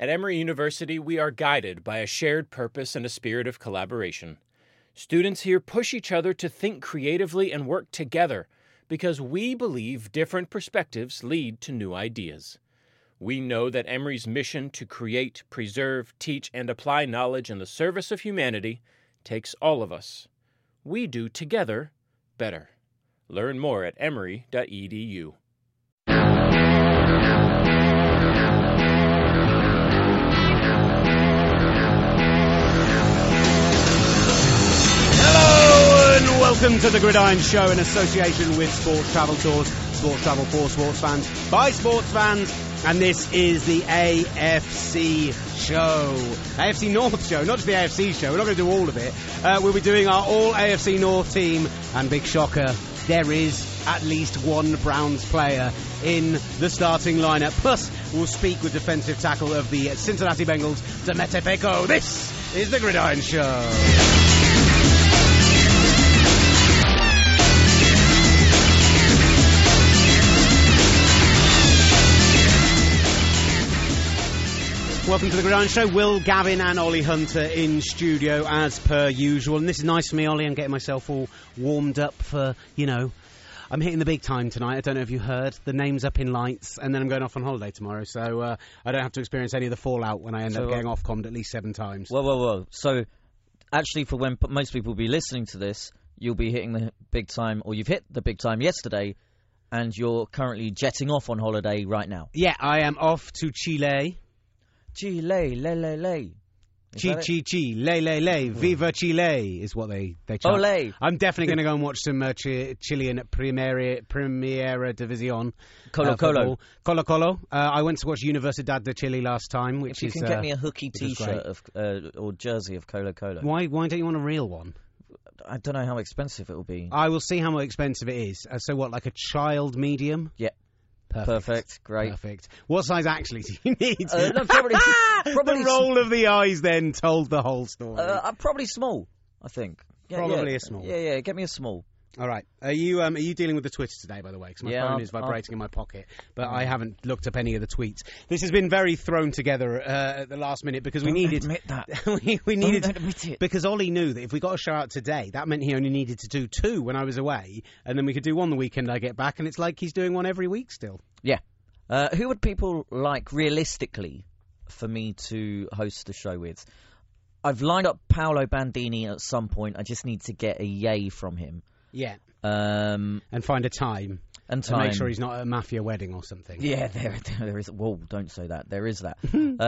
At Emory University, we are guided by a shared purpose and a spirit of collaboration. Students here push each other to think creatively and work together because we believe different perspectives lead to new ideas. We know that Emory's mission to create, preserve, teach, and apply knowledge in the service of humanity takes all of us. We do together better. Learn more at emory.edu. Welcome to the Gridiron Show in association with Sports Travel Tours. Sports Travel for sports fans, by sports fans, and this is the AFC show. AFC North show, not just the AFC show. We're not going to do all of it. We'll be doing our all AFC North team, and big shocker, there is at least one Browns player in the starting lineup. Plus, we'll speak with defensive tackle of the Cincinnati Bengals, Domete Peko. This is the Gridiron Show. Welcome to the Gridiron Show. Will, Gavin and Ollie Hunter in studio as per usual. And this is nice for me, Ollie. I'm getting myself all warmed up for, I'm hitting the big time tonight. I don't know if you heard. The name's up in lights, and then I'm going off on holiday tomorrow. So I don't have to experience any of the fallout when I end up getting off-commed at least 7 times. Whoa. So actually, for when most people will be listening to this, you'll be hitting the big time, or you've hit the big time yesterday, and you're currently jetting off on holiday right now. Yeah, I am off to Chile. Chile, le. Chi, le, viva Chile is what they chant. Ole. I'm definitely going to go and watch some Chilean Primera División. Colo. Colo. I went to watch Universidad de Chile last time, which if you can get me a hooky T-shirt or jersey of Colo. Why don't you want a real one? I don't know how expensive it will be. I will see how expensive it is. So what, like a child medium? Yeah. Perfect. Great. Perfect. What size actually do you need? No, probably the roll of the eyes then told the whole story. Probably small, I think. Probably a small. Yeah, get me a small. All right. Are you dealing with the Twitter today, by the way? Because my phone is vibrating in my pocket, but I haven't looked up any of the tweets. This has been very thrown together at the last minute because we needed... admit that. we needed... Don't admit it. Because Ollie knew that if we got a show out today, that meant he only needed to do 2 when I was away, and then we could do one the weekend I get back, and it's like he's doing one every week still. Yeah. Who would people like, realistically, for me to host the show with? I've lined up Paolo Bandini at some point. I just need to get a yay from him. Yeah. And find a time. And make sure he's not at a mafia wedding or something. Yeah, there is. Whoa, don't say that. There is that.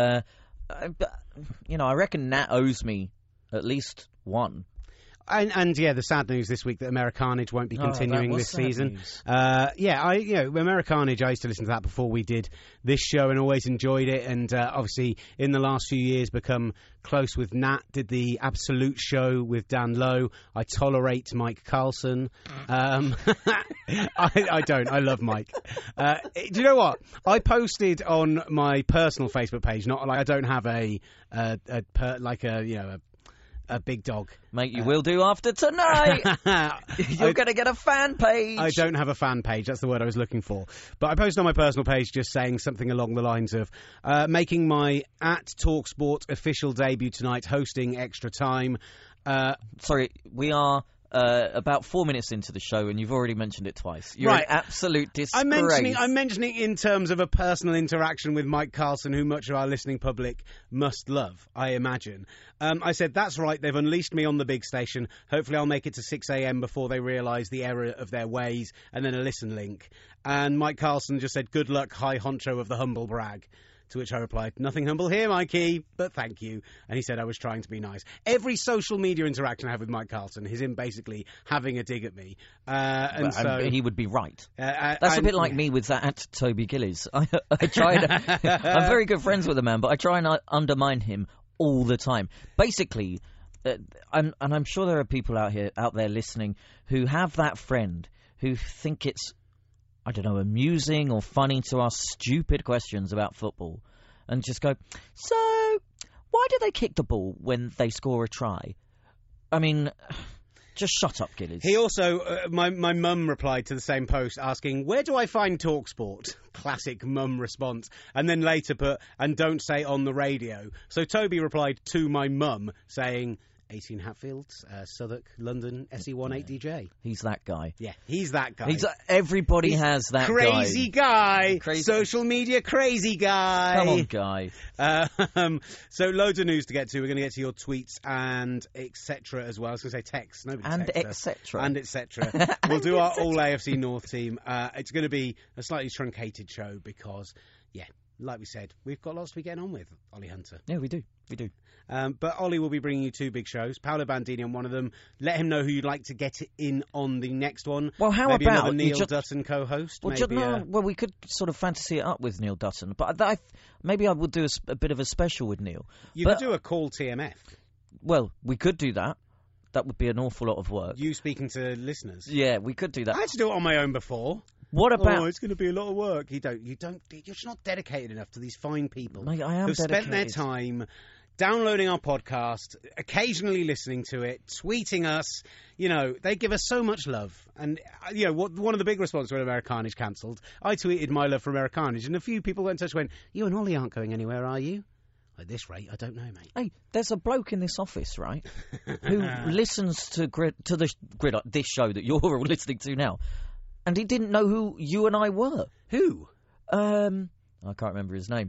I reckon Nat owes me at least one. And the sad news this week that Americanage won't be continuing this season. Americanage, I used to listen to that before we did this show and always enjoyed it. And obviously, in the last few years, become close with Nat. Did the Absolute show with Dan Lowe. I tolerate Mike Carlson. I don't. I love Mike. Do you know what? I posted on my personal Facebook page. Not like I don't have a big dog. Mate, you will do after tonight. You're going to get a fan page. I don't have a fan page. That's the word I was looking for. But I posted on my personal page just saying something along the lines of making my @TalkSport official debut tonight, hosting Extra Time. Sorry, we are... about 4 minutes into the show, and you've already mentioned it twice. You're an absolute disgrace. I'm mentioning in terms of a personal interaction with Mike Carlson, who much of our listening public must love, I imagine. I said, that's right, they've unleashed me on the big station. Hopefully I'll make it to 6 a.m. before they realise the error of their ways, and then a listen link. And Mike Carlson just said, good luck, high honcho of the humble brag. To which I replied, nothing humble here, Mikey, but thank you. And he said I was trying to be nice. Every social media interaction I have with Mike Carlson is him basically having a dig at me. So he would be right. That's a bit like me with that Toby Gillies. I try to... I'm very good friends with the man, but I try and undermine him all the time. Basically, I'm sure there are people out there listening who have that friend who think it's, I don't know, amusing or funny to ask stupid questions about football and just go, so why do they kick the ball when they score a try? I mean, Just shut up, Gillies. He also, my mum replied to the same post asking, where do I find TalkSport? Classic mum response. And then later put, and don't say on the radio. So Toby replied to my mum saying, 18 Hatfields, Southwark, London, SE18DJ. He's that guy. Yeah, he's that guy. Everybody has that crazy guy. Social media crazy guy. Come on, guy. So loads of news to get to. We're going to get to your tweets and etc. as well. I was going to say text. Nobody and etc. And etc. We'll do our all AFC North team. It's going to be a slightly truncated show because, like we said, we've got lots to be getting on with, Ollie Hunter. Yeah, we do. But Ollie will be bringing you 2 big shows. Paolo Bandini on one of them. Let him know who you'd like to get in on the next one. Well, how maybe about another Neil Dutton co-host? Well, we could sort of fantasy it up with Neil Dutton, but maybe I would do a bit of a special with Neil. You could do a call TMF. Well, we could do that. That would be an awful lot of work. You speaking to listeners. Yeah, we could do that. I had to do it on my own before. What about? Oh, it's going to be a lot of work. You're just not dedicated enough to these fine people. Mate, I am who've dedicated. Spent their time downloading our podcast, occasionally listening to it, tweeting us. They give us so much love. And, one of the big responses when Americanage cancelled, I tweeted my love for Americanage, and a few people got in touch and went, you and Ollie aren't going anywhere, are you? At this rate, I don't know, mate. Hey, there's a bloke in this office, right, who listens to this show that you're all listening to now, and he didn't know who you and I were. Who? I can't remember his name.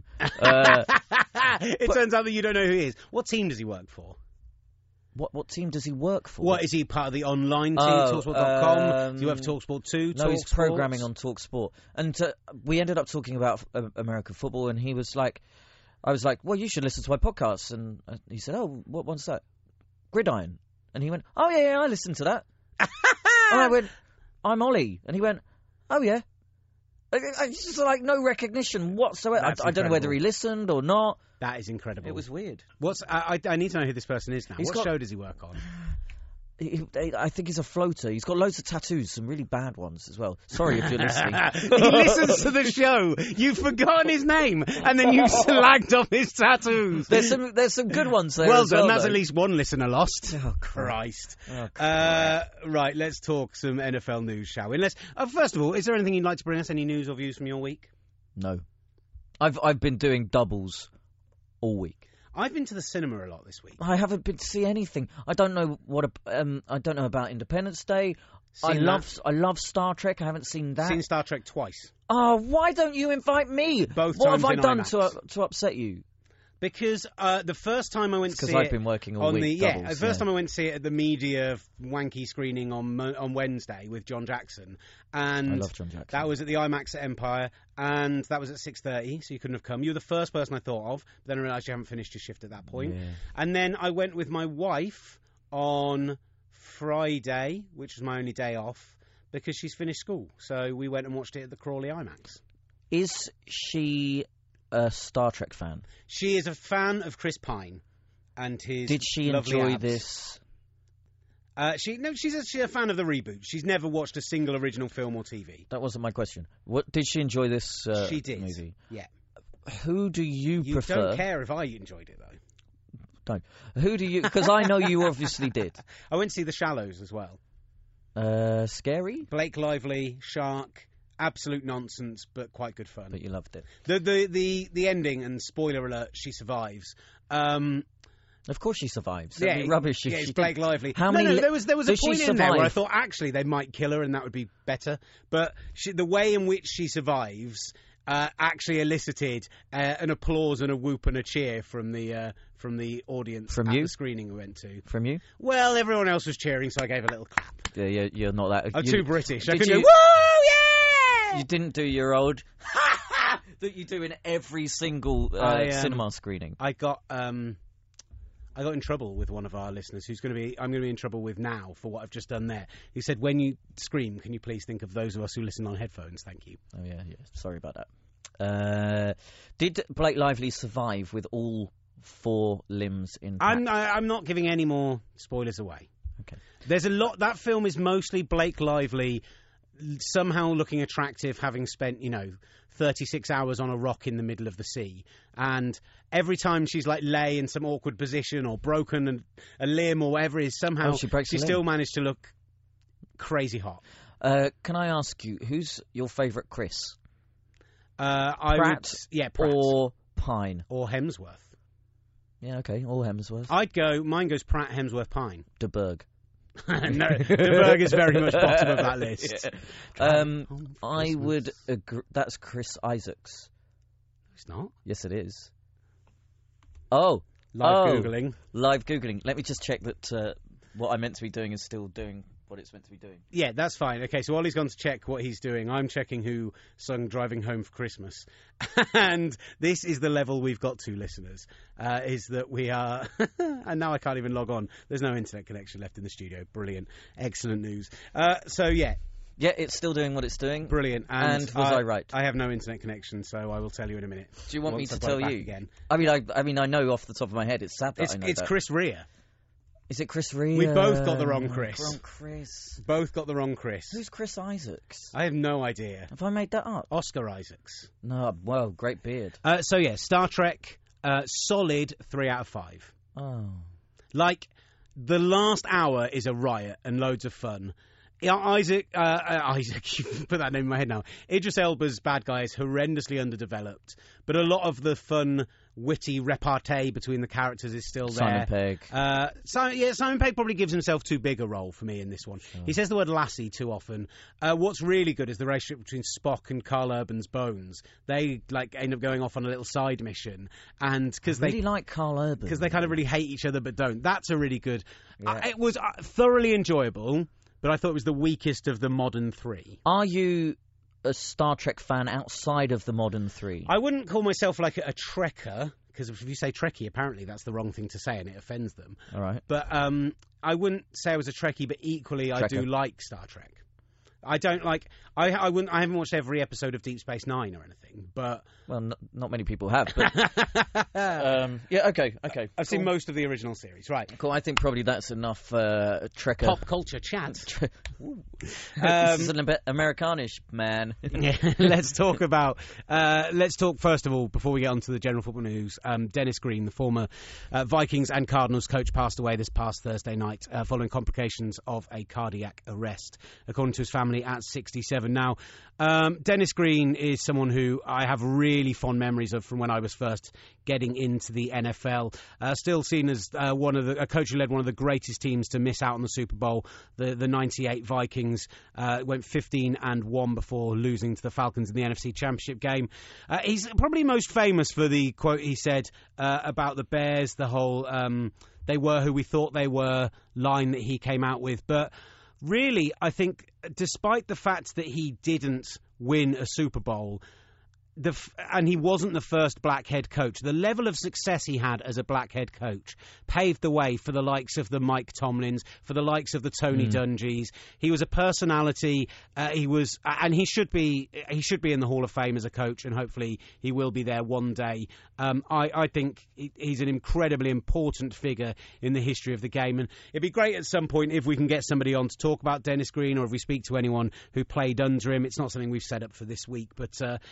It turns out that you don't know who he is. What team does he work for? What team does he work for? What, is he part of the online team, TalkSport.com? Do you have TalkSport 2? No, he's programming on TalkSport. And we ended up talking about American football, and he was like, I was like, well, you should listen to my podcast. And he said, oh, what one's that? Gridiron. And he went, oh, yeah, I listened to that. And I went, I'm Ollie. And he went, oh, yeah. It's just like no recognition whatsoever. I don't know whether he listened or not. That is incredible. It was weird. I need to know who this person is now. What show does he work on? I think he's a floater. He's got loads of tattoos, some really bad ones as well. Sorry if you're listening. He listens to the show. You've forgotten his name, and then you've slagged off his tattoos. There's some good ones there. Well as done. well, That's though. At least one listener lost. Oh, Christ. Oh, right, let's talk some NFL news, shall we? First of all, is there anything you'd like to bring us? Any news or views from your week? No. I've been doing doubles all week. I've been to the cinema a lot this week. I haven't been to see anything. I don't know I don't know about Independence Day. I love Star Trek. I haven't seen that. Seen Star Trek twice. Oh, why don't you invite me? Both what times have I in done IMAX. to upset you? Because the first time I went to see it... Because I've been working all week. The first time I went to see it at the media wanky screening on Wednesday with John Jackson. And I love John Jackson. That was at the IMAX at Empire, and that was at 6:30, so you couldn't have come. You were the first person I thought of, but then I realised you haven't finished your shift at that point. Yeah. And then I went with my wife on Friday, which was my only day off, because she's finished school. So we went and watched it at the Crawley IMAX. Is she a Star Trek fan? She is a fan of Chris Pine and his Did she lovely enjoy abs. this? She's a fan of the reboot. She's never watched a single original film or TV. That wasn't my question. What did she enjoy this she did. movie? Yeah. Who do you prefer? You don't care if I enjoyed it, though. Don't. Who do you... Because I know you obviously did. I went to see The Shallows as well. Scary? Blake Lively, shark, absolute nonsense, but quite good fun. But you loved it. The ending, and spoiler alert, she survives. Of course she survives. Yeah, rubbish. Yeah, it's Blake Lively. How many? There was a point in there where I survive? thought actually they might kill her and that would be better. But the way in which she survives actually elicited an applause and a whoop and a cheer from the audience From at you? the screening we went to. From you? Well, everyone else was cheering, so I gave a little clap. Yeah, you're not that... I'm too British. I Did could you- go, woo, yeah! You didn't do your old... that you do in every single cinema screening. I got in trouble with one of our listeners I'm going to be in trouble with now for what I've just done there. He said, when you scream, can you please think of those of us who listen on headphones? Thank you. Oh, yeah. Sorry about that. Did Blake Lively survive with all 4 limbs intact? I'm not giving any more spoilers away. Okay. There's a lot... That film is mostly Blake Lively somehow looking attractive, having spent, 36 hours on a rock in the middle of the sea. And every time she's like lay in some awkward position or broken a limb or whatever it is, somehow she still managed to look crazy hot. Can I ask you, who's your favourite Chris? Pratt or Pine? Or Hemsworth. Yeah, okay, all Hemsworth. Mine goes Pratt, Hemsworth, Pine. De Berg. No, De Berg is very much bottom of that list. Yeah. I would agree. That's Chris Isaacs. It's not. Yes, it is. Oh. Googling. Live Googling. Let me just check that what I meant to be doing is still doing what it's meant to be doing. Yeah, that's fine. Okay, so Ollie's gone to check what he's doing. I'm checking who sung Driving Home for Christmas. And this is the level we've got to, listeners, is that we are... and now I can't even log on. There's no internet connection left in the studio. Brilliant. Excellent news. So, yeah. Yeah, it's still doing what it's doing. Brilliant. And was I right? I have no internet connection, so I will tell you in a minute. Do you want me to tell you? Again. I mean, I know off the top of my head. It's sad that I know it's that. Chris Rea. Is it Chris Rea? We both got the wrong Chris. Wrong Chris. Both got the wrong Chris. Who's Chris Isaacs? I have no idea. Have I made that up? Oscar Isaacs. No, well, great beard. So, yeah, Star Trek, solid 3 out of 5. Oh. Like, the last hour is a riot and loads of fun. Isaac, you put that name in my head now. Idris Elba's bad guy is horrendously underdeveloped, but a lot of the fun, witty repartee between the characters is still there. Simon Pegg. Simon Pegg probably gives himself too big a role for me in this one. Sure. He says the word lassie too often. What's really good is the relationship between Spock and Carl Urban's Bones. They end up going off on a little side mission, and because they really like Carl Urban, because they kind of really hate each other but don't. That's a really good. Yeah. It was thoroughly enjoyable. But I thought it was the weakest of the modern 3. Are you a Star Trek fan outside of the modern 3? I wouldn't call myself like a Trekker, because if you say Trekkie, apparently that's the wrong thing to say and it offends them. All right. But I wouldn't say I was a Trekkie, but equally I do like Star Trek. I don't like... I haven't watched every episode of Deep Space Nine or anything, but... Well, not many people have, but... yeah, okay. I've seen most of the original series, right. Cool, I think probably that's enough Trekker... Pop culture chat. This is an Americanish, man. Yeah, let's talk first of all, before we get on to the general football news, Dennis Green, the former Vikings and Cardinals coach, passed away this past Thursday night following complications of a cardiac arrest, according to his family at 67. Now, Dennis Green is someone who I have really fond memories of from when I was first getting into the NFL. Still seen as a coach who led one of the greatest teams to miss out on the Super Bowl. The 98 Vikings went 15-1 before losing to the Falcons in the NFC Championship game. He's probably most famous for the quote he said about the Bears, the whole they were who we thought they were line that he came out with. But really, I think, despite the fact that he didn't win a Super Bowl, and he wasn't the first black head coach, the level of success he had as a black head coach paved the way for the likes of the Mike Tomlins, for the likes of the Tony Dungys. He was a personality. He should be in the Hall of Fame as a coach, and hopefully he will be there one day. I think he's an incredibly important figure in the history of the game, and it'd be great at some point if we can get somebody on to talk about Dennis Green, or if we speak to anyone who played under him. It's not something we've set up for this week, but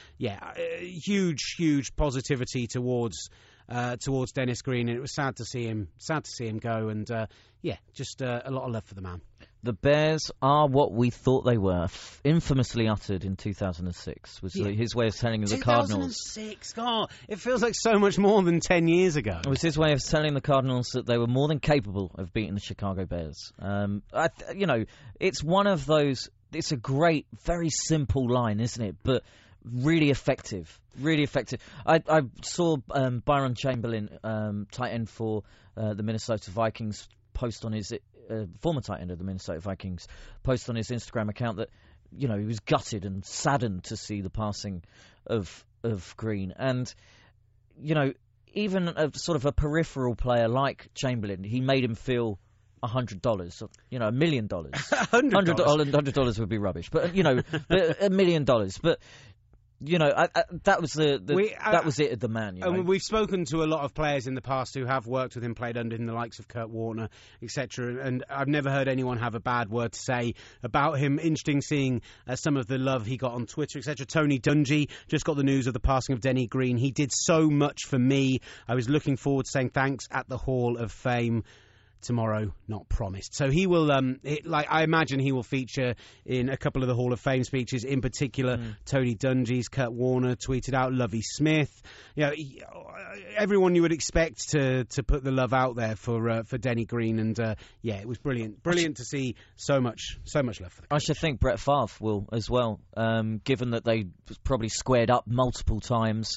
huge positivity towards Dennis Green, and it was sad to see him go, and just a lot of love for the man. The Bears are what we thought they were. Infamously uttered in 2006 was his way of telling the Cardinals. 2006, God, it feels like so much more than 10 years ago. It was his way of telling the Cardinals that they were more than capable of beating the Chicago Bears. It's one of those. It's a great, very simple line, isn't it? But really effective. I saw Byron Chamberlain, tight end for the Minnesota Vikings, post on his former tight end of the Minnesota Vikings, post on his Instagram account that he was gutted and saddened to see the passing of Green, and even a sort of a peripheral player like Chamberlain, he made him feel $100, $1 million. $100 would be rubbish, but $1 million. But that was that was it at the man. We've spoken to a lot of players in the past who have worked with him, played under him, the likes of Kurt Warner, etc. And I've never heard anyone have a bad word to say about him. Interesting seeing some of the love he got on Twitter, etc. Tony Dungy just got the news of the passing of Denny Green. He did so much for me. I was looking forward to saying thanks at the Hall of Fame. Tomorrow, not promised. So he will, I imagine he will feature in a couple of the Hall of Fame speeches. In particular, Tony Dungy's, Kurt Warner tweeted out, Lovie Smith. Everyone you would expect to put the love out there for Denny Green, and it was brilliant to see so much love for the coach. I should think Brett Favre will as well, given that they probably squared up multiple times.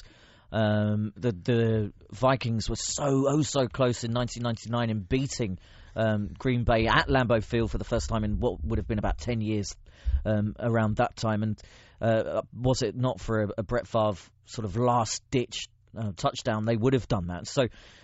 The Vikings were so close in 1999 in beating Green Bay at Lambeau Field for the first time in what would have been about 10 years around that time. And was it not for a Brett Favre sort of last-ditch touchdown, they would have done that. So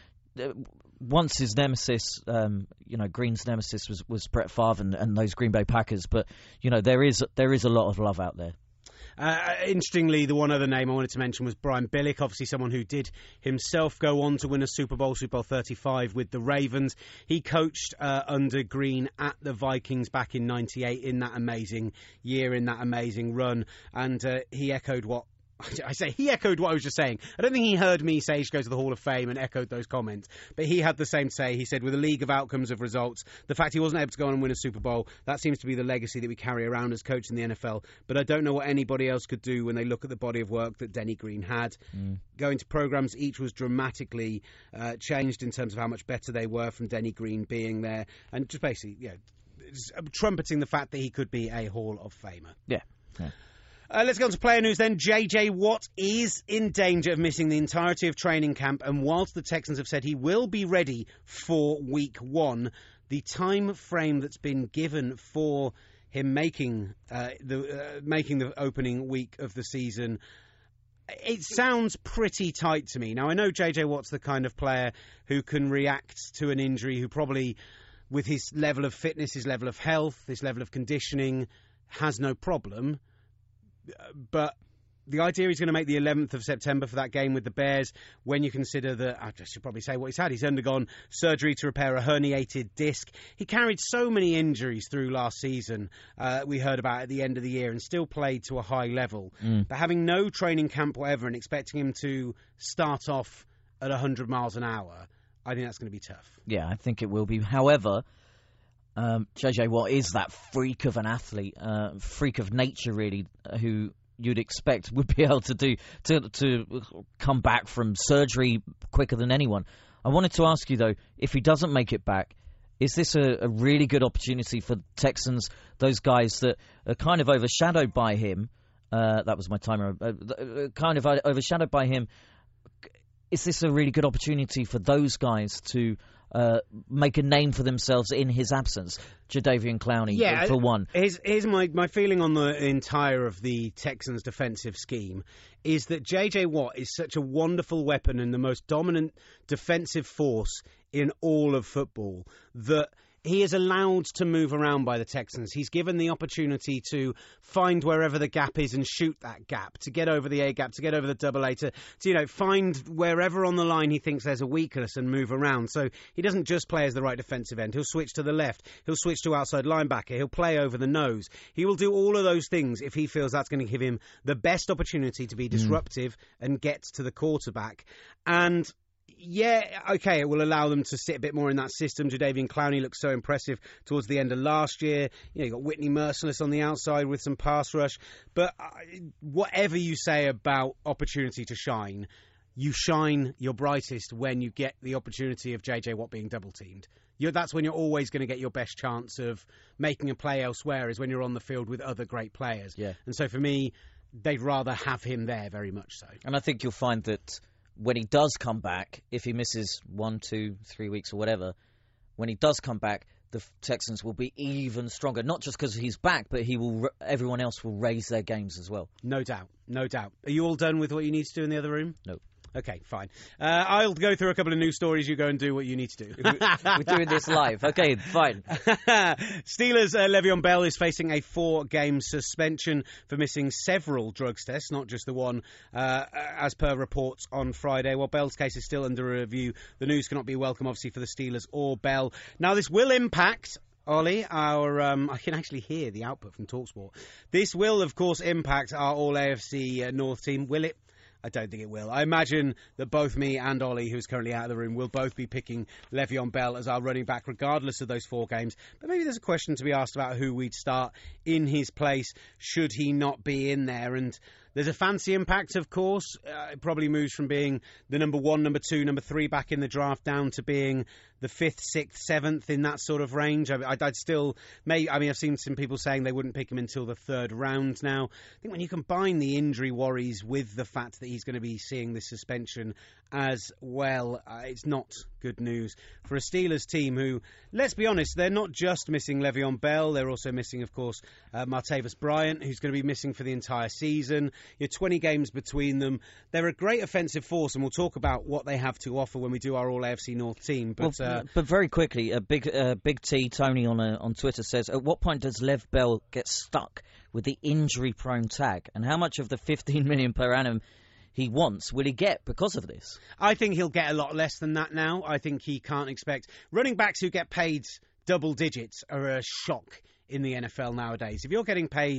once his nemesis, Green's nemesis was Brett Favre and those Green Bay Packers. But, there is a lot of love out there. Interestingly, the one other name I wanted to mention was Brian Billick, obviously someone who did himself go on to win a Super Bowl 35 with the Ravens. He coached under Green at the Vikings back in '98 in that amazing year, in that amazing run, and he echoed what I was just saying. I don't think he heard me say he should go to the Hall of Fame and echoed those comments, but he had the same to say. He said, with a league of outcomes of results, the fact he wasn't able to go on and win a Super Bowl, that seems to be the legacy that we carry around as coach in the NFL. But I don't know what anybody else could do when they look at the body of work that Denny Green had. Going to programs, each was dramatically changed in terms of how much better they were from Denny Green being there, and just basically, trumpeting the fact that he could be a Hall of Famer. Yeah. Let's go on to player news then. JJ Watt is in danger of missing the entirety of training camp, and whilst the Texans have said he will be ready for week 1, the time frame that's been given for him making the opening week of the season, it sounds pretty tight to me. Now, I know JJ Watt's the kind of player who can react to an injury, who probably, with his level of fitness, his level of health, his level of conditioning, has no problem. But the idea he's going to make the 11th of September for that game with the Bears, when you consider that, I should probably say what he's had. He's undergone surgery to repair a herniated disc. He carried so many injuries through last season, we heard about at the end of the year, and still played to a high level. But having no training camp whatever and expecting him to start off at 100 miles an hour, I think that's going to be tough. Yeah, I think it will be. However, JJ Watt is that freak of an athlete, freak of nature, really, who you'd expect would be able to come back from surgery quicker than anyone. I wanted to ask you, though, if he doesn't make it back, is this a really good opportunity for Texans, those guys that are kind of overshadowed by him? That was my timer. Kind of overshadowed by him. Is this a really good opportunity for those guys to make a name for themselves in his absence? Jadeveon Clowney, for one. Here's my feeling on the entire of the Texans' defensive scheme is that J.J. Watt is such a wonderful weapon and the most dominant defensive force in all of football that he is allowed to move around by the Texans. He's given the opportunity to find wherever the gap is and shoot that gap, to get over the A gap, to get over the double A, to find wherever on the line he thinks there's a weakness and move around. So he doesn't just play as the right defensive end. He'll switch to the left. He'll switch to outside linebacker. He'll play over the nose. He will do all of those things if he feels that's going to give him the best opportunity to be disruptive and get to the quarterback. And it will allow them to sit a bit more in that system. Jadeveon Clowney looks so impressive towards the end of last year. You got Whitney Merciless on the outside with some pass rush. But whatever you say about opportunity to shine, you shine your brightest when you get the opportunity of JJ Watt being double-teamed. That's when you're always going to get your best chance of making a play elsewhere, is when you're on the field with other great players. Yeah. And so for me, they'd rather have him there, very much so. And I think you'll find that when he does come back, if he misses 1, 2, 3 weeks or whatever, when he does come back, the Texans will be even stronger. Not just because he's back, but everyone else will raise their games as well. No doubt. Are you all done with what you need to do in the other room? No. Okay, fine. I'll go through a couple of news stories. You go and do what you need to do. We're doing this live. Okay, fine. Steelers' Le'Veon Bell is facing a 4-game suspension for missing several drugs tests, not just the one, as per reports on Friday. While Bell's case is still under review, the news cannot be welcome, obviously, for the Steelers or Bell. Now, this will impact... Ollie, I can actually hear the output from TalkSport. This will, of course, impact our All-AFC North team. Will it? I don't think it will. I imagine that both me and Ollie, who's currently out of the room, will both be picking Le'Veon Bell as our running back, regardless of those 4 games. But maybe there's a question to be asked about who we'd start in his place should he not be in there. And there's a fancy impact, of course. It probably moves from being the number 1, number 2, number 3 back in the draft down to being the 5th, 6th, 7th in that sort of range. I'd still... I've seen some people saying they wouldn't pick him until the 3rd round now. I think when you combine the injury worries with the fact that he's going to be seeing this suspension as well, it's not good news for a Steelers team who, let's be honest, they're not just missing Le'Veon Bell, they're also missing, of course, Martavis Bryant, who's going to be missing for the entire season. You're 20 games between them. They're a great offensive force, and we'll talk about what they have to offer when we do our All-AFC North team. But very quickly, Big T, Tony on Twitter says, at what point does Lev Bell get stuck with the injury-prone tag? And how much of the $15 million per annum he wants will he get because of this? I think he'll get a lot less than that now. I think he can't expect... Running backs who get paid double digits are a shock in the NFL nowadays. If you're getting paid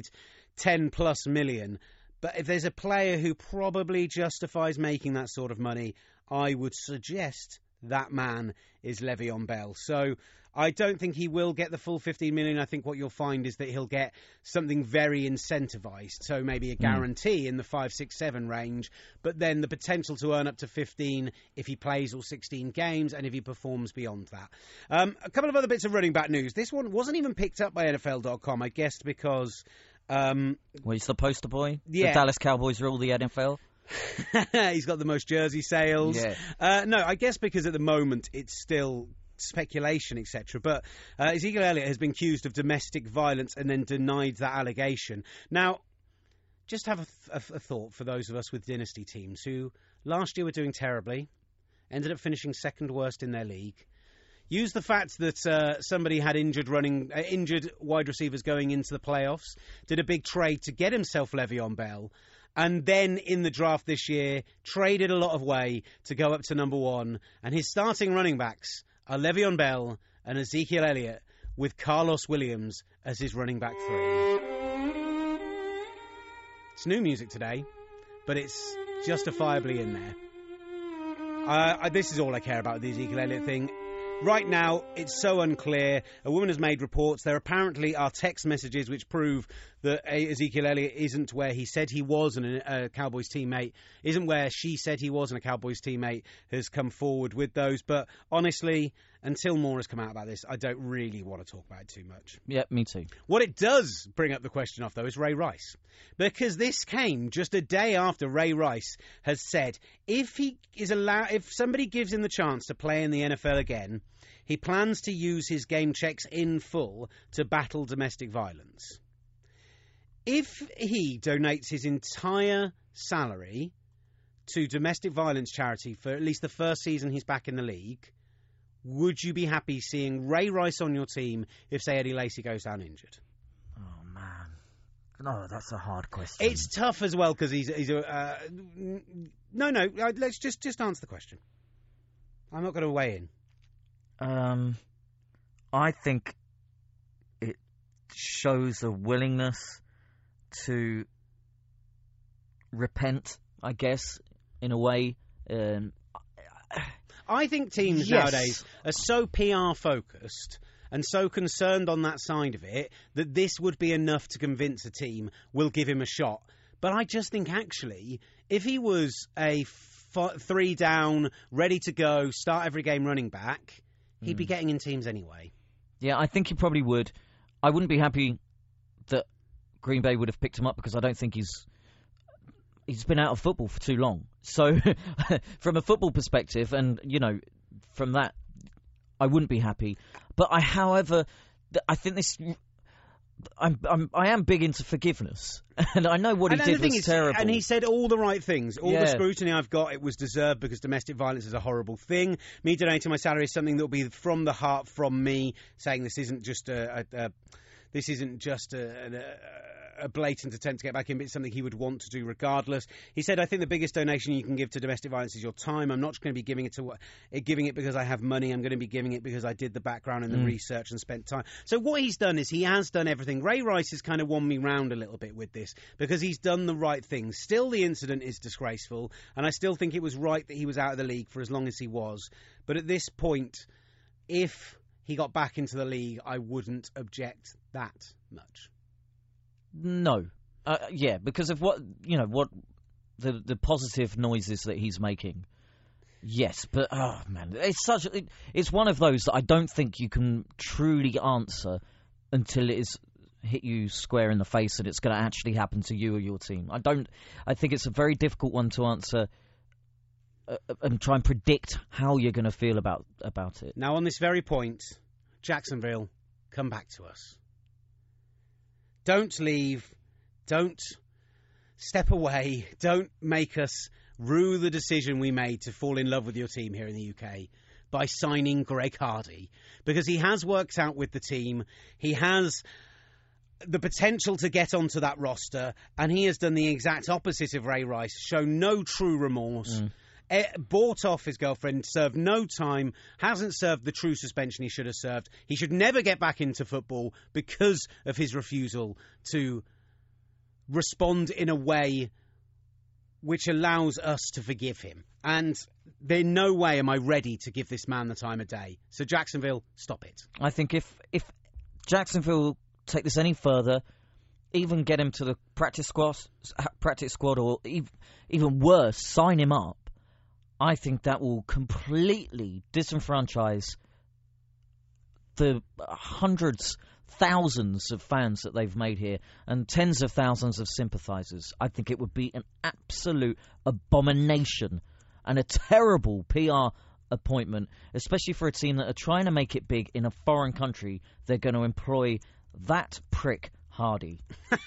10+ million, but if there's a player who probably justifies making that sort of money, I would suggest that man is Le'Veon Bell. So I don't think he will get the full 15 million. I think what you'll find is that he'll get something very incentivised. So maybe a guarantee in the 5, 6, 7 range, but then the potential to earn up to 15 if he plays all 16 games and if he performs beyond that. A couple of other bits of running back news. This one wasn't even picked up by NFL.com, I guess, because... he's the poster boy? Yeah. The Dallas Cowboys rule the NFL? He's got the most jersey sales. Yeah. No, I guess because at the moment it's still speculation, etc. But Ezekiel Elliott has been accused of domestic violence and then denied that allegation. Now, just have a thought for those of us with dynasty teams who last year were doing terribly, ended up finishing 2nd worst in their league. Use the fact that somebody had injured wide receivers going into the playoffs, did a big trade to get himself Le'Veon Bell, and then in the draft this year, traded a lot of way to go up to number 1. And his starting running backs are Le'Veon Bell and Ezekiel Elliott, with Carlos Williams as his running back 3. It's new music today, but it's justifiably in there. This is all I care about with the Ezekiel Elliott thing. Right now, it's so unclear. A woman has made reports. There apparently are text messages which prove that Ezekiel Elliott isn't where he said he was, and a Cowboys teammate isn't where she said he was, and a Cowboys teammate has come forward with those. But honestly, until more has come out about this, I don't really want to talk about it too much. Yeah, me too. What it does bring up the question of, though, is Ray Rice. Because this came just a day after Ray Rice has said if somebody gives him the chance to play in the NFL again, he plans to use his game checks in full to battle domestic violence. If he donates his entire salary to domestic violence charity for at least the first season he's back in the league, would you be happy seeing Ray Rice on your team if, say, Eddie Lacy goes down injured? Oh, man. No, that's a hard question. It's tough as well because he's let's just answer the question. I'm not going to weigh in. I think it shows a willingness to repent, I guess, in a way. I think teams nowadays are so PR focused and so concerned on that side of it that this would be enough to convince a team we'll give him a shot. But I just think actually, if he was a 3 down, ready to go, start every game running back, he'd be getting in teams anyway. Yeah, I think he probably would. I wouldn't be happy that Green Bay would have picked him up because I don't think he's been out of football for too long. So from a football perspective, and, from that, I wouldn't be happy. But however, I think this... I am big into forgiveness, and I know what he did was terrible. And he said all the right things. All the scrutiny I've got, it was deserved because domestic violence is a horrible thing. Me donating my salary is something that will be from the heart from me, saying this isn't just a blatant attempt to get back in, but it's something he would want to do regardless. He said, I think the biggest donation you can give to domestic violence is your time. I'm not just going to be giving it because I have money. I'm going to be giving it because I did the background and the research and spent time. So what he's done is he has done everything. Ray Rice has kind of won me round a little bit with this because he's done the right thing. Still, the incident is disgraceful, and I still think it was right that he was out of the league for as long as he was. But at this point, if he got back into the league, I wouldn't object that much. No, because of what the positive noises that he's making. Yes, but oh man, it's one of those that I don't think you can truly answer until it is hit you square in the face and it's going to actually happen to you or your team. I think it's a very difficult one to answer and try and predict how you're going to feel about it. Now, on this very point, Jacksonville, come back to us. Don't leave. Don't step away. Don't make us rue the decision we made to fall in love with your team here in the UK by signing Greg Hardy. Because he has worked out with the team. He has the potential to get onto that roster. And he has done the exact opposite of Ray Rice. Shown no true remorse. Bought off his girlfriend, served no time, hasn't served the true suspension he should have served. He should never get back into football because of his refusal to respond in a way which allows us to forgive him. And in no way am I ready to give this man the time of day. So Jacksonville, stop it. I think if Jacksonville take this any further, even get him to the practice squad, or even worse, sign him up, I think that will completely disenfranchise the hundreds, thousands of fans that they've made here and tens of thousands of sympathisers. I think it would be an absolute abomination and a terrible PR appointment, especially for a team that are trying to make it big in a foreign country. They're going to employ that prick Hardy.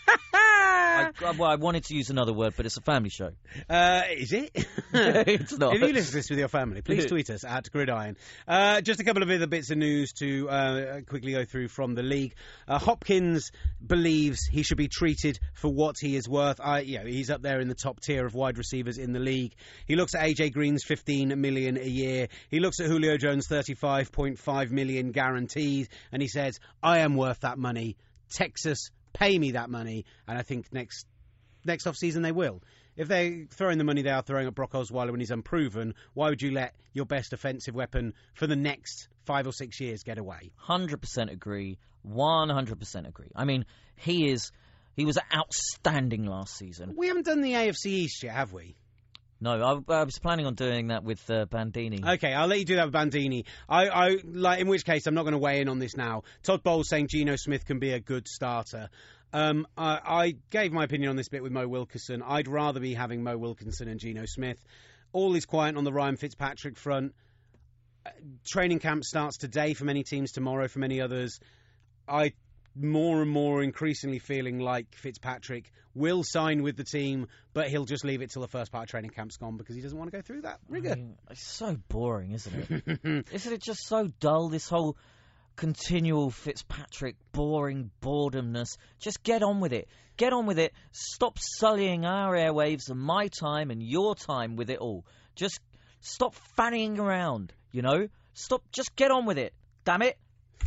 I wanted to use another word, but it's a family show. Is it? It's not. If you listen to this with your family, please tweet us at Gridiron. Just a couple of other bits of news to quickly go through from the league. Hopkins believes he should be treated for what he is worth. He's up there in the top tier of wide receivers in the league. He looks at AJ Green's $15 million a year. He looks at Julio Jones' $35.5 million guaranteed, and he says, I am worth that money. Texas, pay me that money, and I think next off-season they will. If they're throwing the money they are throwing at Brock Osweiler when he's unproven, why would you let your best offensive weapon for the next 5 or 6 years get away? 100% agree. 100% agree. I mean, he was outstanding last season. We haven't done the AFC East yet, have we? No, I was planning on doing that with Bandini. Okay, I'll let you do that with Bandini. In which case, I'm not going to weigh in on this now. Todd Bowles saying Geno Smith can be a good starter. I gave my opinion on this bit with Mo Wilkerson. I'd rather be having Mo Wilkinson and Geno Smith. All is quiet on the Ryan Fitzpatrick front. Training camp starts today for many teams, tomorrow for many others. More and more increasingly feeling like Fitzpatrick will sign with the team, but he'll just leave it till the first part of training camp's gone because he doesn't want to go through that rigor. It's so boring, isn't it? Isn't it just so dull, this whole continual Fitzpatrick boredomness? Just get on with it. Get on with it. Stop sullying our airwaves and my time and your time with it all. Just stop fanning around, Stop, just get on with it. Damn it.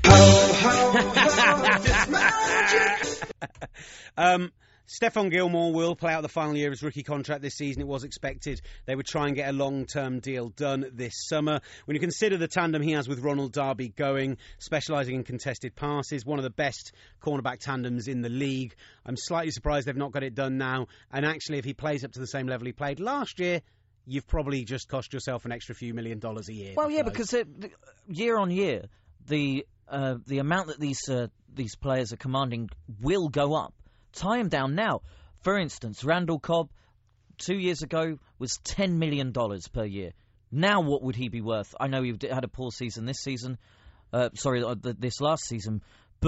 Stephon Gilmore will play out the final year of his rookie contract this season. It was expected they would try and get a long-term deal done this summer. When you consider the tandem he has with Ronald Darby going, specialising in contested passes, one of the best cornerback tandems in the league, I'm slightly surprised they've not got it done now. And actually, if he plays up to the same level he played last year, you've probably just cost yourself an extra few $1 million a year. Well, yeah, because year on year, the amount that these players are commanding will go up. Tie him down now. For instance, Randall Cobb 2 years ago was $10 million per year. Now what would he be worth? I know he had a poor season this season. This last season. But,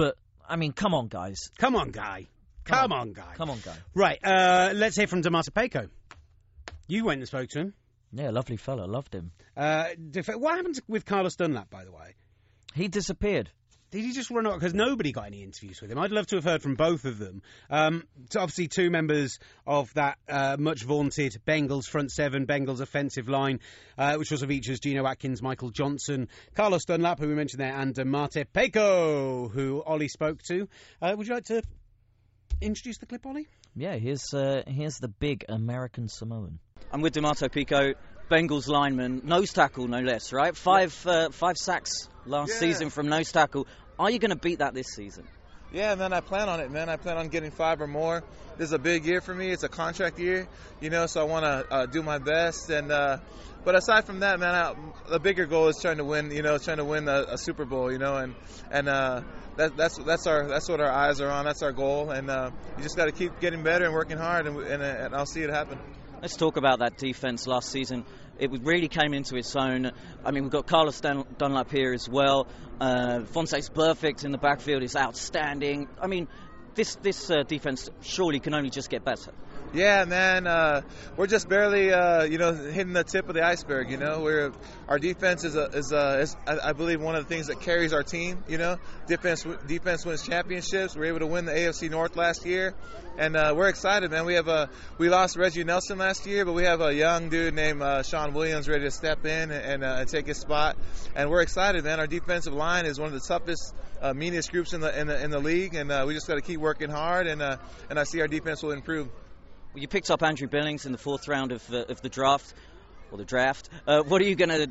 I mean, come on, guys. Come on, guy. Come on, guy. Come on, guy. Right, let's hear from Domata Peiko. You went and spoke to him. Yeah, lovely fella. Loved him. What happened with Carlos Dunlap, by the way? He disappeared. Did he just run off? Because nobody got any interviews with him. I'd love to have heard from both of them. So obviously, two members of that much vaunted Bengals front seven, Bengals offensive line, which also features Geno Atkins, Michael Johnson, Carlos Dunlap, who we mentioned there, and Domata Peiko, who Ollie spoke to. Would you like to introduce the clip, Ollie? Yeah, here's the big American Samoan. I'm with Domata Peiko, Bengals lineman, nose tackle no less, right? Five sacks last season from nose tackle. Are you going to beat that this season? Yeah, man, I plan on it, man. I plan on getting 5 or more. This is a big year for me. It's a contract year, so I want to do my best. And but aside from that, man, the bigger goal is trying to win. Trying to win a Super Bowl. And that's what our eyes are on. That's our goal. And you just got to keep getting better and working hard, and I'll see it happen. Let's talk about that defense last season. It really came into its own. I mean, we've got Carlos Dunlap here as well. Fonseca's perfect in the backfield. Is outstanding. I mean, this defense surely can only just get better. Yeah, man, we're just barely, hitting the tip of the iceberg. Our defense is I believe one of the things that carries our team. Defense wins championships. We were able to win the AFC North last year, and we're excited, man. We lost Reggie Nelson last year, but we have a young dude named Sean Williams ready to step in and take his spot, and we're excited, man. Our defensive line is one of the toughest, meanest groups in the league, and we just got to keep working hard, and I see our defense will improve. You picked up Andrew Billings in the 4th round of the draft, or the draft. What are you gonna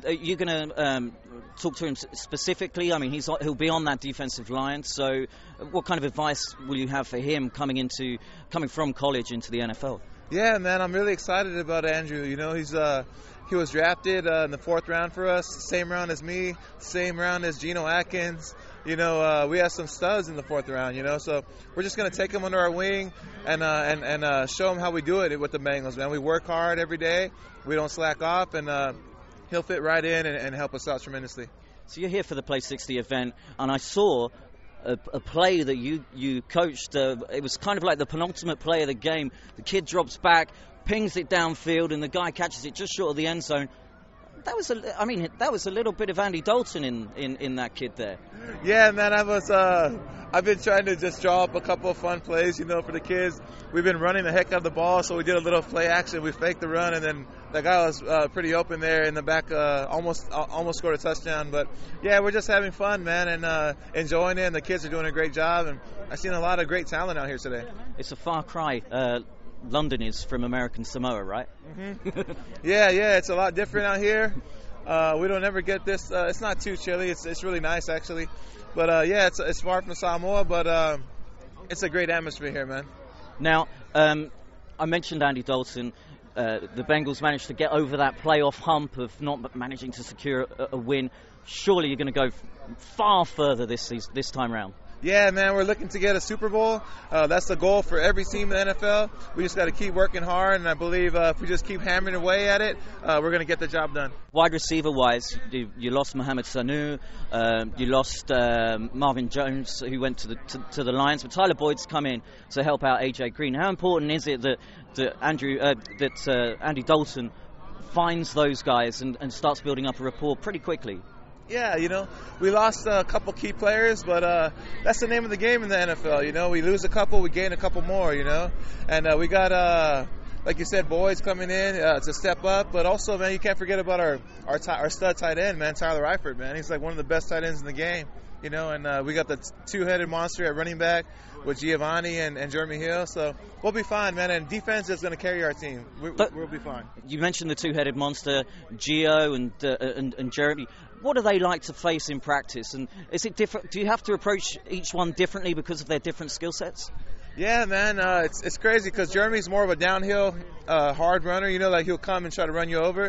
talk to him specifically? I mean, he'll be on that defensive line. So, what kind of advice will you have for him coming from college into the NFL? Yeah, man, I'm really excited about Andrew. He was drafted in the 4th round for us, same round as me, same round as Geno Atkins. We have some studs in the 4th round, so we're just going to take him under our wing and show him how we do it with the Bengals, man. We work hard every day. We don't slack off, and he'll fit right in and help us out tremendously. So you're here for the Play 60 event, and I saw a play that you coached. It was kind of like the penultimate play of the game. The kid drops back, pings it downfield, and the guy catches it just short of the end zone. That was a little bit of Andy Dalton in that kid there. Yeah, man, I've been trying to just draw up a couple of fun plays, for the kids. We've been running the heck out of the ball, so we did a little play action. We faked the run, and then the guy was pretty open there in the back, almost scored a touchdown. But yeah, we're just having fun, man, and enjoying it. And the kids are doing a great job, and I've seen a lot of great talent out here today. It's a far cry. London is from American Samoa, right? Mm-hmm. Yeah, it's a lot different out here. We don't ever get this. It's not too chilly. It's really nice, actually. But it's far from Samoa, but it's a great atmosphere here, man. Now, I mentioned Andy Dalton. The Bengals managed to get over that playoff hump of not managing to secure a win. Surely you're going to go far further this time round. Yeah, man, we're looking to get a Super Bowl. That's the goal for every team in the NFL. We just got to keep working hard, and I believe if we just keep hammering away at it, we're going to get the job done. Wide receiver-wise, you lost Mohamed Sanu, you lost Marvin Jones, who went to the Lions, but Tyler Boyd's come in to help out A.J. Green. How important is it that Andy Dalton finds those guys and starts building up a rapport pretty quickly? Yeah, we lost a couple key players, but that's the name of the game in the NFL. We lose a couple, we gain a couple more, and we got, like you said, Boyd's coming in to step up, but also, man, you can't forget about our stud tight end, man, Tyler Eifert, man. He's like one of the best tight ends in the game, and we got the two-headed monster at running back with Giovanni and Jeremy Hill, so we'll be fine, man, and defense is going to carry our team. We'll be fine. You mentioned the two-headed monster, Gio and Jeremy. What do they like to face in practice, and is it different? Do you have to approach each one differently because of their different skill sets? Yeah, man, it's crazy because Jeremy's more of a downhill, hard runner. Like he'll come and try to run you over.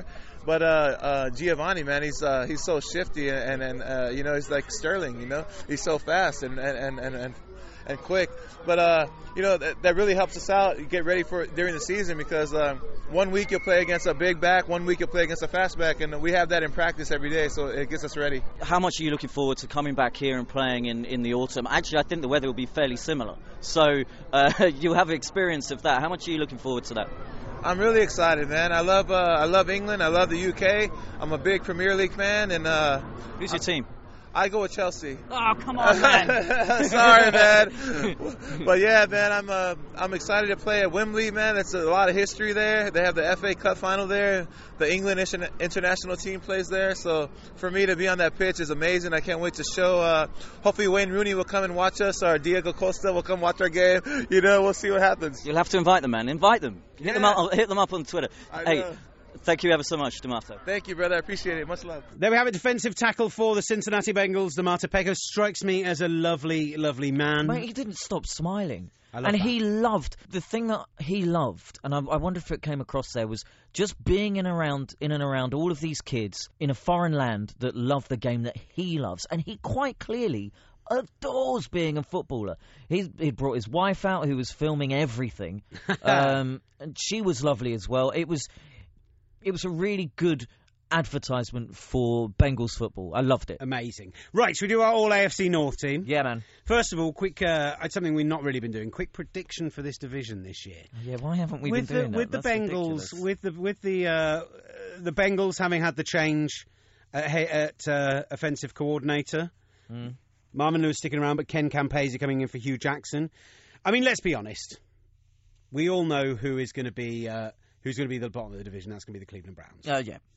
But Giovanni, man, he's so shifty and he's like Sterling. He's so fast and and quick. But that really helps us out. You get ready for it during the season because 1 week you'll play against a big back, 1 week you'll play against a fast back, and we have that in practice every day, so it gets us ready. How much are you looking forward to coming back here and playing in the autumn? Actually, I think the weather will be fairly similar, so you'll have experience of that. How much are you looking forward to that? I'm really excited, man. I love England. I love the UK. I'm a big Premier League fan, and who's your team? I go with Chelsea. Oh, come on, man. Sorry, man. But yeah, man, I'm excited to play at Wembley, man. It's a lot of history there. They have the FA Cup final there. The England international team plays there. So for me to be on that pitch is amazing. I can't wait to show. Hopefully Wayne Rooney will come and watch us, or Diego Costa will come watch our game. We'll see what happens. You'll have to invite them, man. Invite them. Hit them up on Twitter. Hey. Thank you ever so much, D'Amato. Thank you, brother. I appreciate it. Much love. There we have it. Defensive tackle for the Cincinnati Bengals. D'Amato Peko strikes me as a lovely, lovely man. Mate, he didn't stop smiling. And that. He loved, the thing that he loved, and I wonder if it came across there, was just being in and around all of these kids in a foreign land that love the game that he loves. And he quite clearly adores being a footballer. He'd brought his wife out, who was filming everything. And she was lovely as well. It was a really good advertisement for Bengals football. I loved it. Amazing. Right, should we do our all AFC North team? Yeah, man. First of all, quick, something we've not really been doing. Quick prediction for this division this year. Yeah, why haven't we been doing that? With the That's Bengals, ridiculous. with the Bengals having had the change at offensive coordinator. Marvin Lewis sticking around, but Ken Campese coming in for Hugh Jackson. I mean, let's be honest. We all know who is going to be. Who's going to be the bottom of the division? That's going to be the Cleveland Browns. Yeah.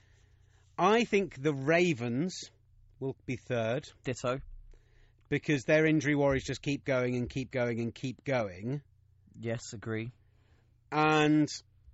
I think the Ravens will be third. Ditto. Because their injury worries just keep going and keep going and keep going. Yes, agree. And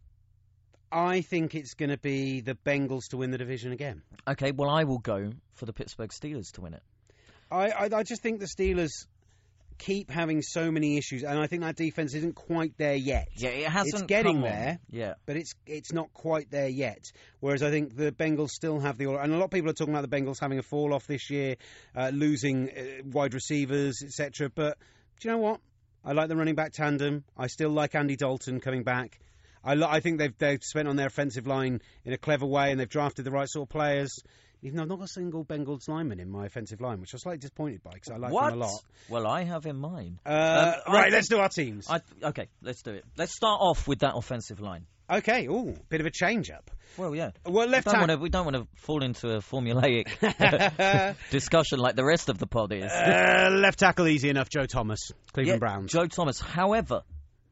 I think it's going to be the Bengals to win the division again. Okay, well, I will go for the Pittsburgh Steelers to win it. I just think the Steelers keep having so many issues, and I think that defense isn't quite there yet. Yeah, it hasn't. It's getting come there, yeah, but it's not quite there yet. Whereas I think the Bengals still have and a lot of people are talking about the Bengals having a fall off this year, losing wide receivers, etc. But do you know what? I like the running back tandem. I still like Andy Dalton coming back. I think they've spent on their offensive line in a clever way, and they've drafted the right sort of players. Even though I've not got a single Bengals lineman in my offensive line, which I was slightly disappointed by because I like them a lot. Well, I have in mind. Right, let's do our teams. Okay, let's do it. Let's start off with that offensive line. Okay, bit of a change-up. Well, yeah. Well, we don't want to fall into a formulaic discussion like the rest of the pod is. Left tackle, easy enough, Joe Thomas, Cleveland Browns. Joe Thomas, however...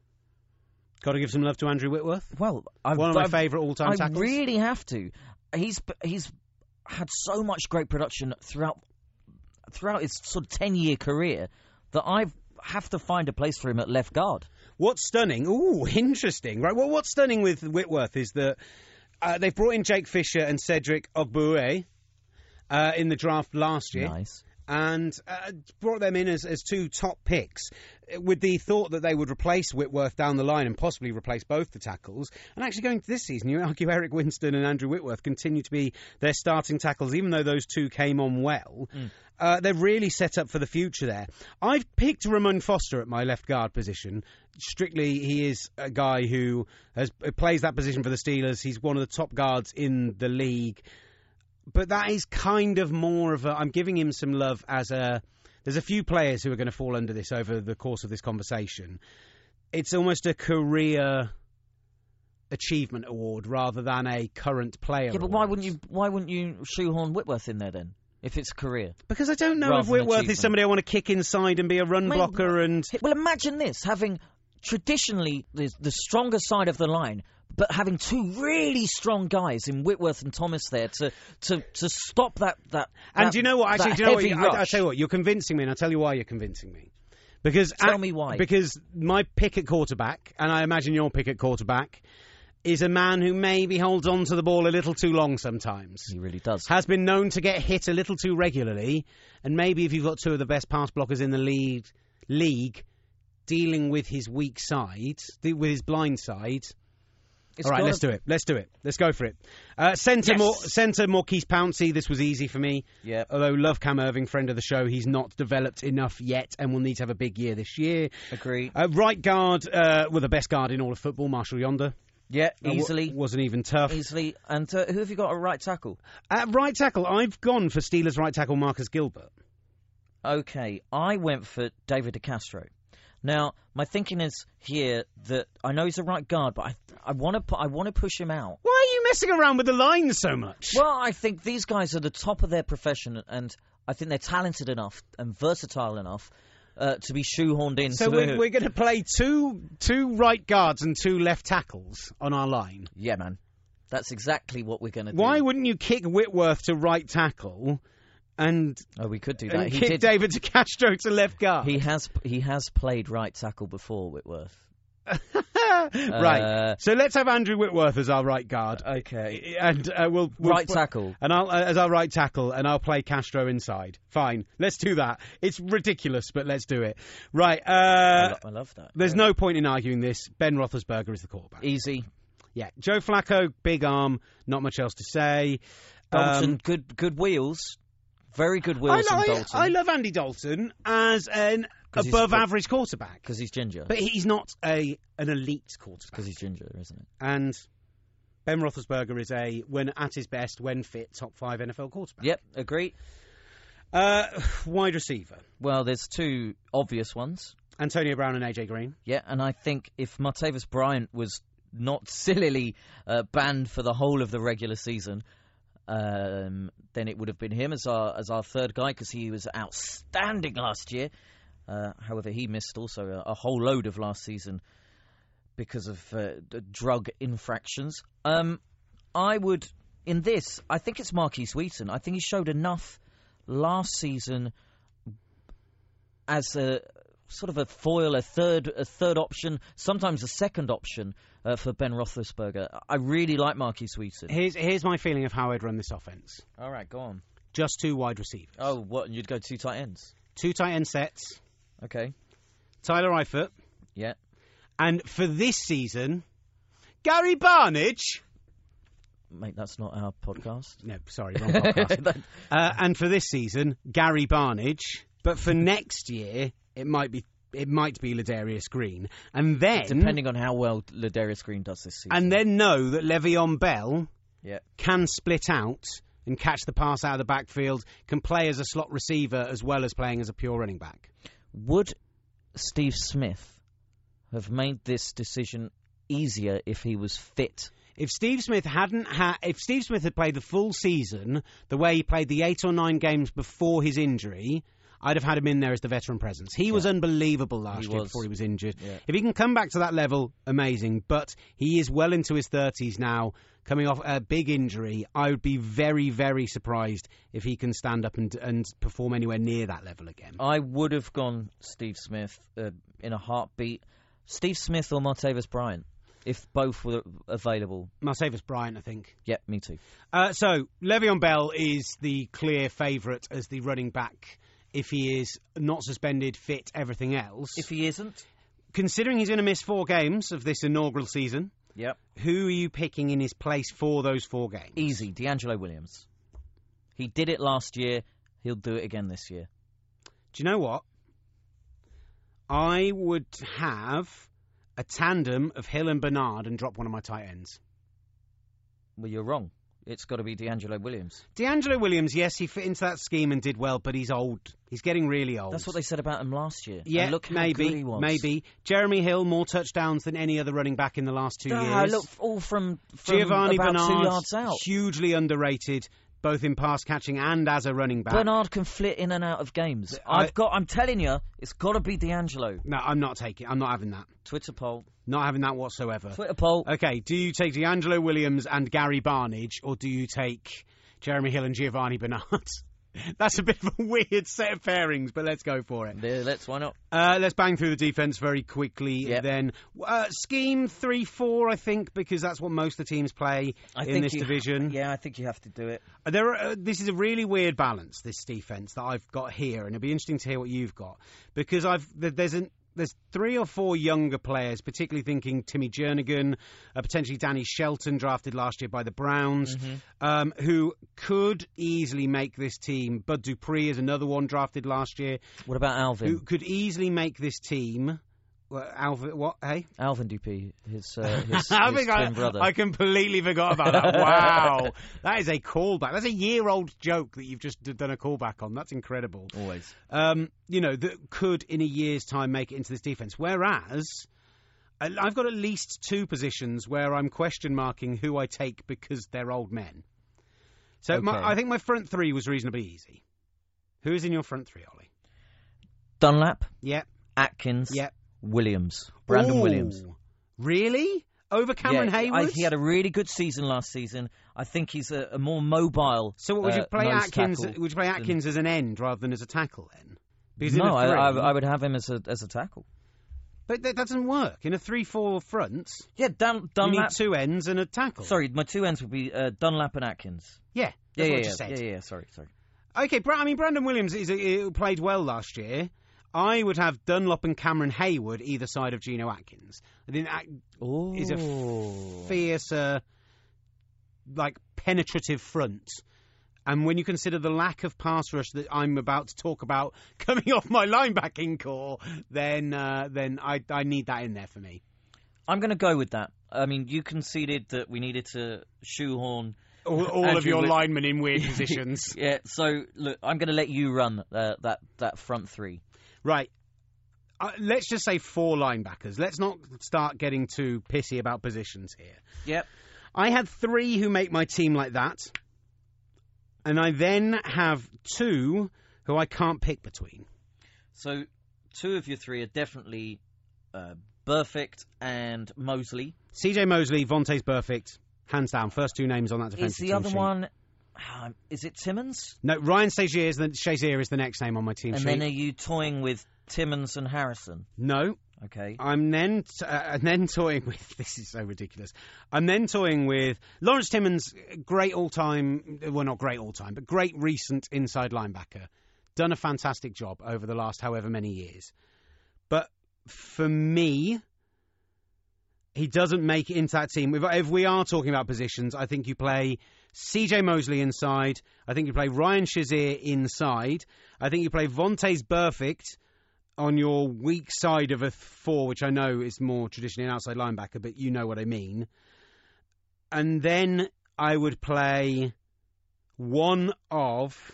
Got to give some love to Andrew Whitworth. Well, one of my favourite all-time tackles. I really have to. He's had so much great production throughout his sort of 10-year career that I have to find a place for him at left guard. What's stunning? Interesting. Right. Well, what's stunning with Whitworth is that they've brought in Jake Fisher and Cedric Ogbuehi in the draft last year. Nice. And brought them in as two top picks with the thought that they would replace Whitworth down the line and possibly replace both the tackles. And actually going to this season, you argue Eric Winston and Andrew Whitworth continue to be their starting tackles, even though those two came on well. They're really set up for the future there. I've picked Ramon Foster at my left guard position. Strictly, he is a guy who plays that position for the Steelers. He's one of the top guards in the league. But that is kind of more of I'm giving him some love there's a few players who are going to fall under this over the course of this conversation. It's almost a career achievement award rather than a current player award. But why wouldn't you shoehorn Whitworth in there then? If it's a career. Because I don't know if Whitworth is somebody I want to kick inside and be a run blocker and... Well, imagine this, having traditionally the stronger side of the line, but having two really strong guys in Whitworth and Thomas there to stop that. And do you know what? Actually, do you know what? I'll tell you what. You're convincing me, and I'll tell you why you're convincing me. Because tell me why. Because my pick at quarterback, and I imagine your pick at quarterback, is a man who maybe holds on to the ball a little too long sometimes. He really does. Has been known to get hit a little too regularly, and maybe if you've got two of the best pass blockers in the league dealing with his weak side, with his blind side... All right, let's do it. Let's go for it. Centre Maurkice Pouncey. This was easy for me. Yeah. Although love Cam Irving, friend of the show, he's not developed enough yet and will need to have a big year this year. Agree. Right guard, well, the best guard in all of football, Marshall Yonder. Yeah, easily. Wasn't even tough. Easily. And who have you got at right tackle? At right tackle, I've gone for Steelers right tackle Marcus Gilbert. Okay, I went for David De Castro. Now, my thinking is here that I know he's a right guard, but I want to push him out. Why are you messing around with the lines so much? Well, I think these guys are the top of their profession, and I think they're talented enough and versatile enough to be shoehorned in. So we're going to play two right guards and two left tackles on our line. Yeah, man. That's exactly what we're going to do. Why wouldn't you kick Whitworth to right tackle and we could do that. And kick David De Castro to left guard? He has played right tackle before, Whitworth. Right. So let's have Andrew Whitworth as our right guard. Okay. And we'll right tackle. And I'll as our right tackle, and I'll play Castro inside. Fine. Let's do that. It's ridiculous, but let's do it. Right. I love that. There's no point in arguing this. Ben Roethlisberger is the quarterback. Easy. Yeah. Joe Flacco, big arm. Not much else to say. Dalton, good wheels. Very good wheels from Dalton. I love Andy Dalton as an above-average quarterback. Because he's ginger. But he's not an elite quarterback. Because he's ginger, isn't it? And Ben Roethlisberger is when at his best, when fit, top 5 NFL quarterback. Yep, agree. Wide receiver. Well, there's two obvious ones. Antonio Brown and AJ Green. Yeah, and I think if Martavis Bryant was not sillily banned for the whole of the regular season, then it would have been him as our third guy, because he was outstanding last year. However, he missed also a whole load of last season because of drug infractions. I think it's Marquise Wheaton. I think he showed enough last season as a sort of a foil, a third option, sometimes a second option for Ben Roethlisberger. I really like Marquise Wheaton. Here's my feeling of how I'd run this offense. All right, go on. Just 2 wide receivers. Oh, what? And you'd go 2 tight ends? 2 tight end sets. Okay. Tyler Eifert. Yeah. And for this season, Gary Barnidge. Mate, that's not our podcast. No, sorry, wrong podcast. And for this season, Gary Barnidge. But for next year, it might be Ladarius Green. And then, depending on how well Ladarius Green does this season. And then know that Le'Veon Bell can split out and catch the pass out of the backfield, can play as a slot receiver as well as playing as a pure running back. Would Steve Smith have made this decision easier if he was fit? If Steve Smith had played the full season the way he played the 8 or 9 games before his injury, I'd have had him in there as the veteran presence. He was unbelievable last year before he was injured. Yeah. If he can come back to that level, amazing. But he is well into his 30s now, coming off a big injury. I would be very, very surprised if he can stand up and perform anywhere near that level again. I would have gone Steve Smith in a heartbeat. Steve Smith or Martavis Bryant, if both were available. Martavis Bryant, I think. Yep, me too. So, Le'Veon Bell is the clear favourite as the running back if he is not suspended, fit, everything else. If he isn't? Considering he's going to miss 4 games of this inaugural season, yep. Who are you picking in his place for those 4 games? Easy, D'Angelo Williams. He did it last year. He'll do it again this year. Do you know what? I would have a tandem of Hill and Bernard and drop one of my tight ends. Well, you're wrong. It's got to be D'Angelo Williams. D'Angelo Williams, yes, he fit into that scheme and did well, but he's old. He's getting really old. That's what they said about him last year. Yeah, and look how good he was. Maybe. Jeremy Hill, more touchdowns than any other running back in the last 2 years. Look, all from Giovanni about Bernard, 2 yards out. Hugely underrated, both in pass catching and as a running back. Bernard can flit in and out of games. I'm telling you, it's got to be D'Angelo. No, I'm not having that. Twitter poll. Not having that whatsoever. Twitter poll. Okay, do you take D'Angelo Williams and Gary Barnidge, or do you take Jeremy Hill and Giovanni Bernard? That's a bit of a weird set of pairings, but let's go for it. Yeah, why not? Let's bang through the defence very quickly then. Scheme 3-4, I think, because that's what most of the teams play in this division. Yeah, I think you have to do it. This is a really weird balance, this defence that I've got here, and it'll be interesting to hear what you've got, because there's there's 3 or 4 younger players, particularly thinking Timmy Jernigan, potentially Danny Shelton, drafted last year by the Browns, who could easily make this team. Bud Dupree is another one drafted last year. What about Alvin? Who could easily make this team. Alvin, what? Hey, Alvin Dupree, his twin brother. I completely forgot about that. Wow, that is a callback. That's a year-old joke that you've just done a callback on. That's incredible. Always, that could in a year's time make it into this defense. Whereas I've got at least 2 positions where I'm question marking who I take because they're old men. So Okay. I think my front 3 was reasonably easy. Who is in your front 3, Ollie? Dunlap, Yep. Atkins, Yep. Williams, Brandon Ooh, Williams. Really? Over Cameron Hayward? He had a really good season last season. I think he's a more mobile. So what, would you play nose Atkins? tackle Would you play Atkins as an end rather than as a tackle then? Because No, in a 3, I would have him as a tackle. But that doesn't work. In a 3-4 front, Yeah, you need Dunlap. 2 ends and a tackle. Sorry, my 2 ends would be Dunlap and Atkins. Yeah, that's what I just said. Yeah. Sorry. Okay, Brandon Williams played well last year. I would have Dunlop and Cameron Hayward either side of Geno Atkins. I think that is a fiercer, penetrative front. And when you consider the lack of pass rush that I'm about to talk about coming off my linebacking core, then I need that in there for me. I'm going to go with that. I mean, you conceded that we needed to shoehorn all of your linemen in weird positions. Yeah, so look, I'm going to let you run that front 3. Right. Let's just say 4 linebackers. Let's not start getting too pissy about positions here. Yep. I had 3 who make my team like that. And I then have 2 who I can't pick between. So 2 of your 3 are definitely Burfict and Mosley. CJ Mosley, Vontaze Burfict, hands down. First 2 names on that defensive team Is the other sheet. one... is it Timmons? No, Ryan Shazier is the next name on my team sheet. And then are you toying with Timmons and Harrison? No. Okay. I'm then toying with... This is so ridiculous. I'm then toying with Lawrence Timmons, great all-time... Well, not great all-time, but great recent inside linebacker. Done a fantastic job over the last however many years. But for me, he doesn't make it into that team. If we are talking about positions, I think you play CJ Mosley inside. I think you play Ryan Shazier inside. I think you play Vontaze Burfict on your weak side of a 4, which I know is more traditionally an outside linebacker, but you know what I mean. And then I would play one of...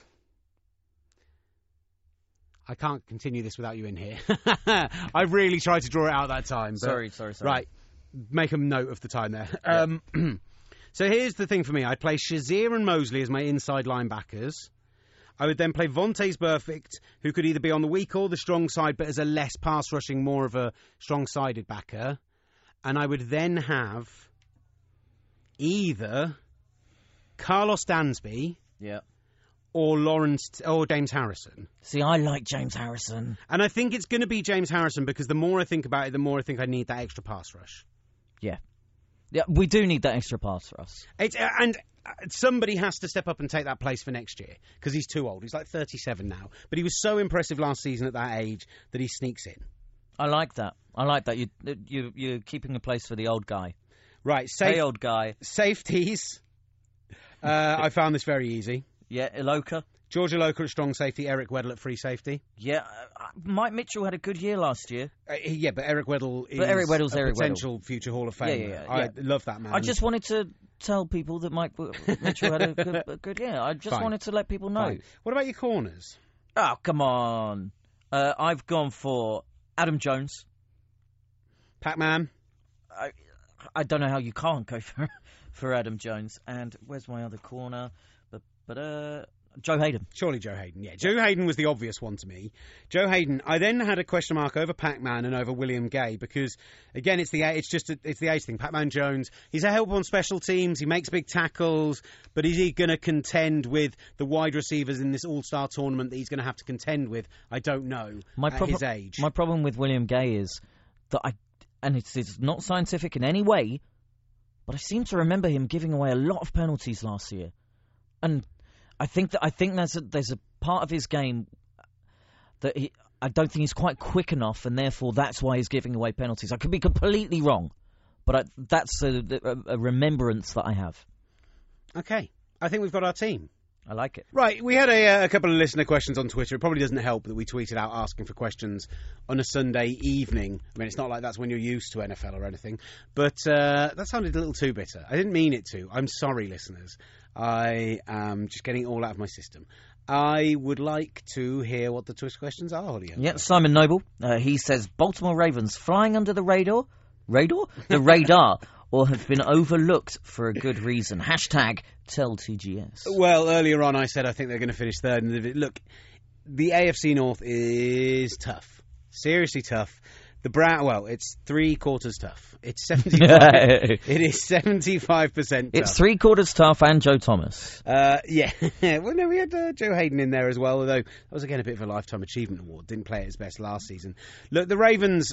I can't continue this without you in here. I really tried to draw it out that time. But... Sorry. Right. Make a note of the time there. Yeah. So here's the thing for me. I'd play Shazier and Mosley as my inside linebackers. I would then play Vontaze Burfict, who could either be on the weak or the strong side, but as a less pass-rushing, more of a strong-sided backer. And I would then have either Carlos Dansby or James Harrison. See, I like James Harrison. And I think it's going to be James Harrison because the more I think about it, the more I think I need that extra pass rush. Yeah. Yeah, we do need that extra pass rush. And somebody has to step up and take that place for next year because he's too old. He's like 37 now. But he was so impressive last season at that age that he sneaks in. I like that. You're keeping a place for the old guy. Right. Hey, old guy. Safeties. I found this very easy. Yeah, Iloka. George Iloka at strong safety, Eric Weddle at free safety. Yeah, Mike Mitchell had a good year last year. Yeah, but Eric Weddle is a potential future Hall of Famer. Yeah. I love that man. I just wanted to tell people that Mike Mitchell had a good year. I just wanted to let people know. Fine. What about your corners? Oh, come on. I've gone for Adam Jones. Pac-Man. I don't know how you can't go for Adam Jones. And where's my other corner? But Joe Hayden. Surely Joe Hayden, yeah. Joe Hayden was the obvious one to me. Joe Hayden, I then had a question mark over Pac-Man and over William Gay because, again, it's the age thing. Pac-Man Jones, he's a help on special teams, he makes big tackles, but is he going to contend with the wide receivers in this all-star tournament that he's going to have to contend with? I don't know his age. My problem with William Gay is that and it's not scientific in any way, but I seem to remember him giving away a lot of penalties last year. And I think there's a part of his game that I don't think he's quite quick enough, and therefore that's why he's giving away penalties. I could be completely wrong, but that's a remembrance that I have. Okay, I think we've got our team. I like it. Right, we had a couple of listener questions on Twitter. It probably doesn't help that we tweeted out asking for questions on a Sunday evening. I mean, it's not like that's when you're used to NFL or anything, but that sounded a little too bitter. I didn't mean it to. I'm sorry, listeners. I am just getting it all out of my system. I would like to hear what the Twitter questions are, Julio. Yeah, Simon Noble. He says, Baltimore Ravens flying under the radar? The radar, or have been overlooked for a good reason. Hashtag tell TGS. Well, earlier on I said I think they're going to finish third. And look, the AFC North is tough. Seriously tough. It's 3/4 tough. It's 75. It is 75% tough. It's 3/4 tough and Joe Thomas. Yeah. Well, no, we had Joe Hayden in there as well, although that was again a bit of a Lifetime Achievement Award. Didn't play at his best last season. Look, the Ravens,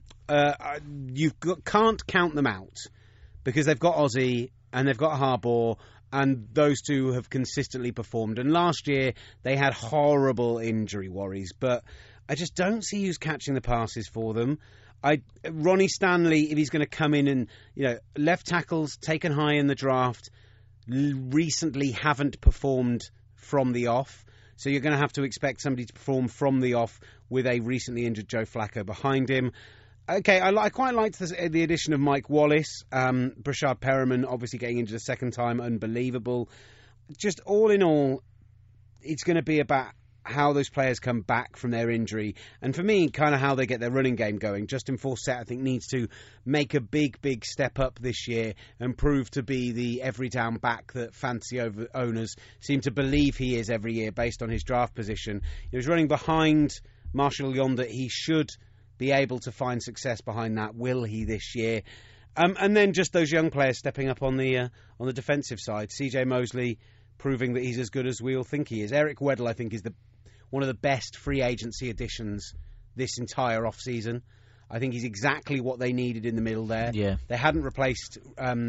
can't count them out because they've got Ozzie and they've got Harbaugh, and those two have consistently performed. And last year they had horrible injury worries, but I just don't see who's catching the passes for them. Ronnie Stanley, if he's going to come in and, left tackles taken high in the draft, recently haven't performed from the off. So you're going to have to expect somebody to perform from the off with a recently injured Joe Flacco behind him. Okay, I quite liked the addition of Mike Wallace. Brashad Perriman obviously getting injured a second time, unbelievable. Just all in all, it's going to be about how those players come back from their injury, and for me, kind of how they get their running game going. Justin Forsett, I think, needs to make a big step up this year and prove to be the every down back that fantasy owners seem to believe he is every year based on his draft position. He was running behind Marshall Yonder. He should be able to find success behind that. Will he this year? And then just those young players stepping up on the defensive side. CJ Mosley proving that he's as good as we all think he is. Eric Weddle, I think, is one of the best free agency additions this entire off-season. I think he's exactly what they needed in the middle there. Yeah. They hadn't replaced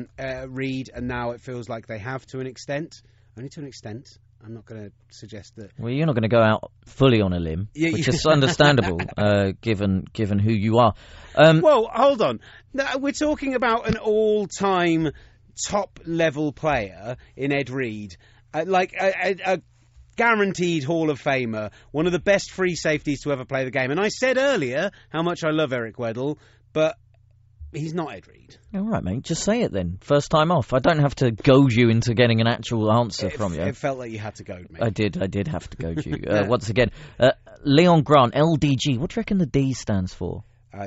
Reed, and now it feels like they have to an extent. Only to an extent. I'm not going to suggest that. Well, you're not going to go out fully on a limb, which is understandable, given who you are. Well, hold on. We're talking about an all-time top-level player in Ed Reed, like a guaranteed Hall of Famer, one of the best free safeties to ever play the game. And I said earlier how much I love Eric Weddle, but he's not Ed Reed. All right, mate, just say it then. First time off. I don't have to goad you into getting an actual answer from you. It felt like you had to goad me. I did have to goad you. Once again, Leon Grant, LDG. What do you reckon the D stands for?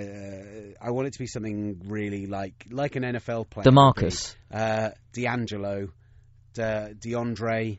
I want it to be something really like an NFL player. DeMarcus. D'Angelo. DeAndre.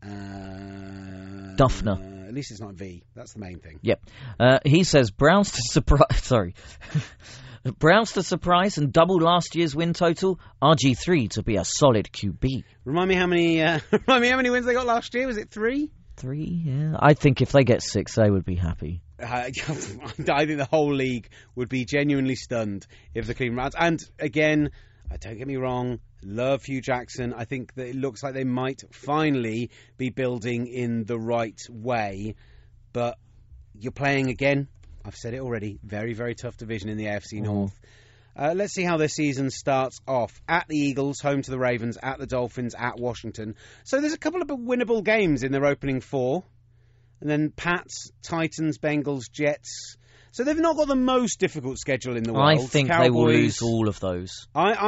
Duffner. At least it's not V. That's the main thing. Yep. He says Browns to surprise. Sorry. Browns to surprise and double last year's win total. RG3 to be a solid QB. Remind me how many wins they got last year. Was it 3? 3, yeah. I think if they get 6, they would be happy. I think the whole league would be genuinely stunned if the Cleveland Browns. And again, don't get me wrong, love Hugh Jackson. I think that it looks like they might finally be building in the right way. But you're playing again. I've said it already. Very, very tough division in the AFC North. Let's see how their season starts off. At the Eagles, home to the Ravens, at the Dolphins, at Washington. So there's a couple of winnable games in their opening 4. And then Pats, Titans, Bengals, Jets. So they've not got the most difficult schedule in the world. I think Cowboys, they will lose all of those.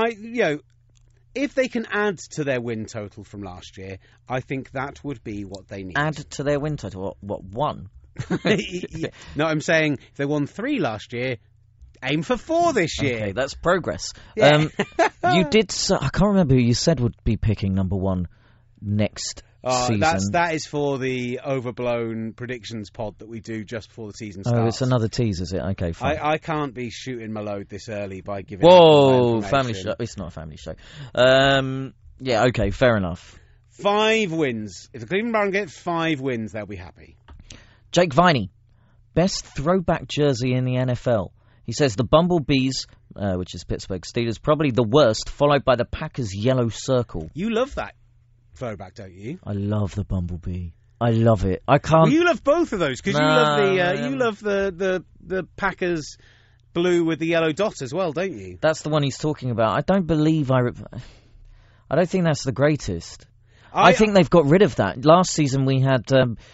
If they can add to their win total from last year, I think that would be what they need. Add to their win total? What 1? No, I'm saying if they won 3 last year, aim for 4 this year. Okay, that's progress. Yeah. You did. I can't remember who you said would be picking number 1 next season. That is for the overblown predictions pod that we do just before the season starts. Oh, it's another tease, is it? Okay, fine. I can't be shooting my load this early by giving. Whoa, family show. It's not a family show. Yeah, okay, fair enough. 5 wins. If the Cleveland Browns get 5 wins, they'll be happy. Jake Viney, best throwback jersey in the NFL. He says the Bumblebees, which is Pittsburgh Steelers, probably the worst, followed by the Packers' yellow circle. You love that throwback, don't you? I love the Bumblebee. I love it. I can't. Well, you love both of those because you love the Packers blue with the yellow dot as well, don't you? That's the one he's talking about. I don't believe I don't think that's the greatest. I think they've got rid of that. Last season we had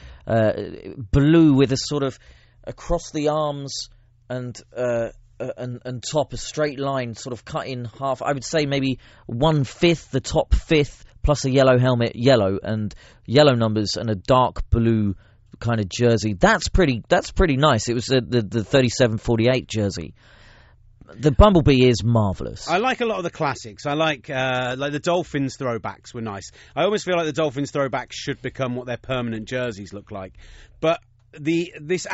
blue with a sort of across the arms and top a straight line, sort of cut in half. I would say maybe 1/5, the top fifth, plus a yellow helmet, yellow and yellow numbers, and a dark blue kind of jersey. That's pretty nice. It was the 37-48 jersey. The Bumblebee is marvellous. I like a lot of the classics. I like the Dolphins throwbacks were nice. I almost feel like the Dolphins throwbacks should become what their permanent jerseys look like. But the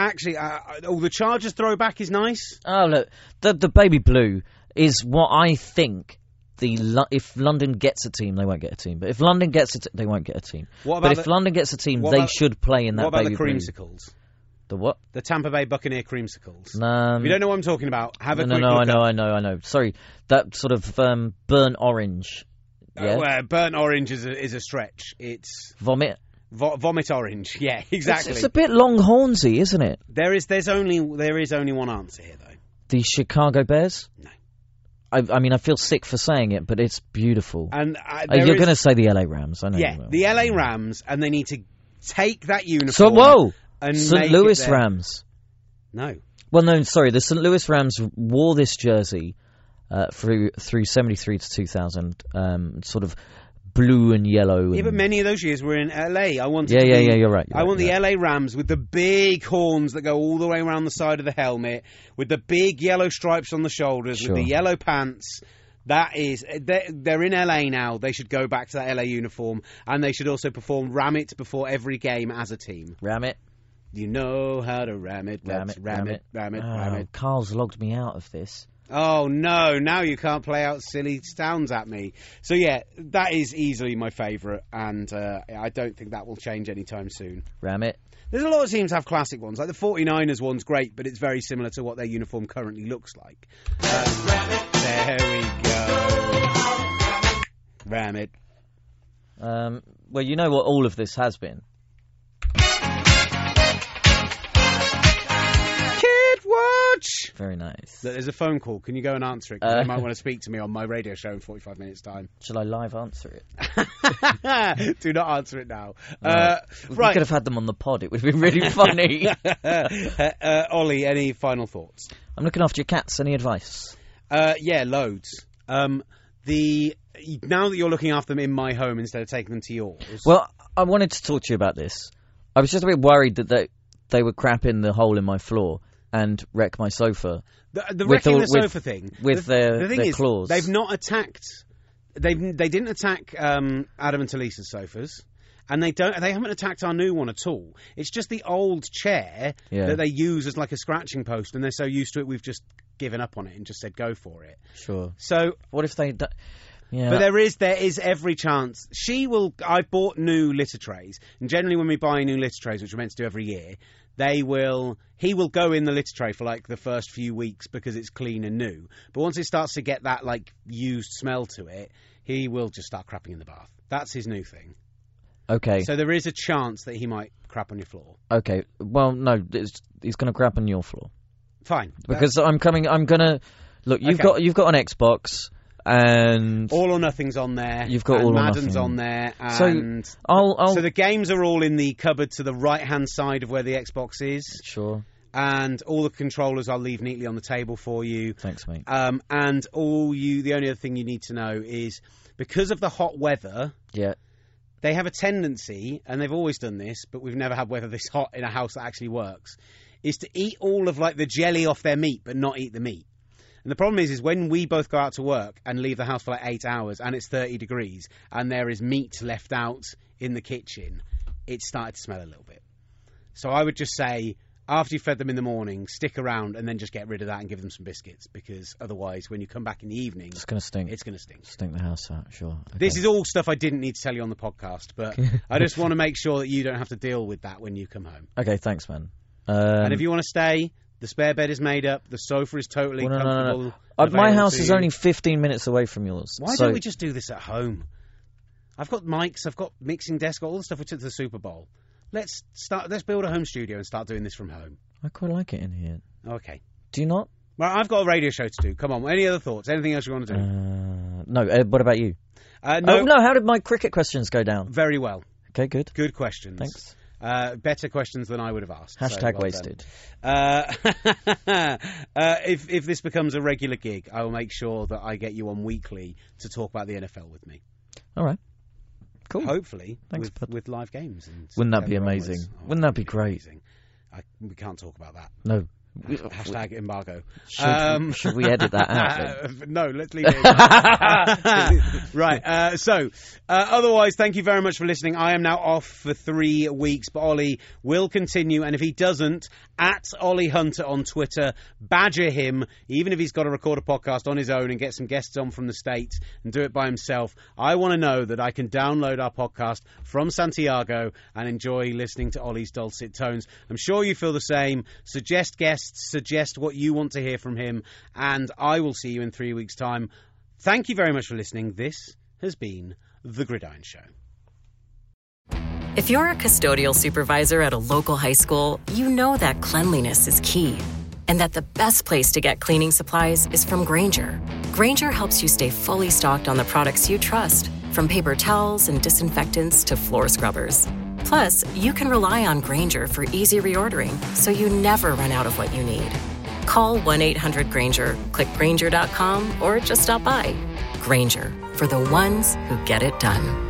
Chargers throwback is nice. Oh look, the baby blue is what I think. If London gets a team, they won't get a team. But if London gets they won't get a team. If London gets a team, they should play in that baby blue. What about the creamsicles? The what? The Tampa Bay Buccaneer creamsicles. If you don't know what I'm talking about, have a quick look. I know. Sorry, that sort of burnt orange. Yeah? Burnt orange is a stretch. It's vomit. Vomit orange. Yeah, exactly. It's a bit Longhornsy, isn't it? There is only one answer here, though. The Chicago Bears. No. I mean, I feel sick for saying it, but it's beautiful. And you're going to say the LA Rams, I know. Yeah, you will. the LA Rams, and they need to take that uniform. So whoa. And St. Louis Rams. No. Well, no, sorry. The St. Louis Rams wore this jersey through 73 to 2000, sort of blue and yellow. Yeah, but many of those years were in LA. Yeah, you're right. I want the LA Rams with the big horns that go all the way around the side of the helmet, with the big yellow stripes on the shoulders, with the yellow pants. That is, they're in LA now. They should go back to that LA uniform, and they should also perform Ram It before every game as a team. Ram it. You know how to ram it. Ram it. Carl's logged me out of this. Oh, no. Now you can't play out silly sounds at me. So, yeah, that is easily my favourite, and I don't think that will change anytime soon. Ram it. There's a lot of teams have classic ones. Like the 49ers one's great, but it's very similar to what their uniform currently looks like. There we go. Ram it. Well, you know what all of this has been. Watch. Very nice. There's a phone call. Can you go and answer it? Because they might want to speak to me on my radio show in 45 minutes' time. Shall I live answer it? Do not answer it now. Right. We could have had them on the pod. It would have been really funny. Ollie, any final thoughts? I'm looking after your cats. Any advice? Yeah, loads. Now that you're looking after them in my home instead of taking them to yours. Well, I wanted to talk to you about this. I was just a bit worried that they would crap in the hole in my floor and wreck my sofa. The wrecking the sofa thing. With their claws. They've not attacked... They didn't attack Adam and Talisa's sofas. And they haven't attacked our new one at all. It's just the old chair that they use as like a scratching post, and they're so used to it, we've just given up on it and just said go for it. Sure. So... What if they... Yeah. But there is every chance. I've bought new litter trays, and generally when we buy new litter trays, which we're meant to do every year, he will go in the litter tray for like the first few weeks because it's clean and new. But once it starts to get that like used smell to it, he will just start crapping in the bath. That's his new thing. Okay. So there is a chance that he might crap on your floor. Okay. Well, no, he's going to crap on your floor. Fine. Because I'm going to... Look, you've got an Xbox... And All or Nothing's on there. You've got and All or Madden's Nothing on there. And so so the games are all in the cupboard to the right-hand side of where the Xbox is. Sure. And all the controllers I'll leave neatly on the table for you. Thanks, mate. And the only other thing you need to know is because of the hot weather. Yeah. They have a tendency, and they've always done this, but we've never had weather this hot in a house that actually works, is to eat all of like the jelly off their meat, but not eat the meat. And the problem is when we both go out to work and leave the house for like 8 hours and it's 30 degrees and there is meat left out in the kitchen, it's started to smell a little bit. So I would just say, after you fed them in the morning, stick around and then just get rid of that and give them some biscuits, because otherwise when you come back in the evening... It's going to stink. It's going to stink. Stink the house out, sure. Okay. This is all stuff I didn't need to tell you on the podcast, but I just want to make sure that you don't have to deal with that when you come home. Okay, thanks, man. And if you want to stay... The spare bed is made up. The sofa is totally comfortable. No. My house is only 15 minutes away from yours. Why don't we just do this at home? I've got mics. I've got mixing desk. Got all the stuff we took to the Super Bowl. Let's build a home studio and start doing this from home. I quite like it in here. Okay. Do you not? Well, I've got a radio show to do. Come on. Any other thoughts? Anything else you want to do? No. What about you? No. How did my cricket questions go down? Very well. Okay, good. Good questions. Thanks. Better questions than I would have asked. Hashtag wasted. If this becomes a regular gig, I will make sure that I get you on weekly to talk about the NFL with me. All right. Cool. Hopefully, Thanks, with live games. Wouldn't that be amazing? Wouldn't that be great? Amazing. We can't talk about that. No. Hashtag embargo. Should we edit that out? No, let's leave it. Right. Otherwise, thank you very much for listening. I am now off for 3 weeks, but Ollie will continue. And if he doesn't, at Ollie Hunter on Twitter, badger him, even if he's got to record a podcast on his own and get some guests on from the States and do it by himself. I want to know that I can download our podcast from Santiago and enjoy listening to Ollie's dulcet tones. I'm sure you feel the same. Suggest guests. Suggest what you want to hear from him, and I will see you in 3 weeks' time. Thank you very much for listening. This has been The Gridiron Show. If you're a custodial supervisor at a local high school, you know that cleanliness is key, and that the best place to get cleaning supplies is from Grainger. Grainger helps you stay fully stocked on the products you trust, from paper towels and disinfectants to floor scrubbers. Plus, you can rely on Grainger for easy reordering, so you never run out of what you need. Call 1-800-GRAINGER, click Grainger.com, or just stop by. Grainger, for the ones who get it done.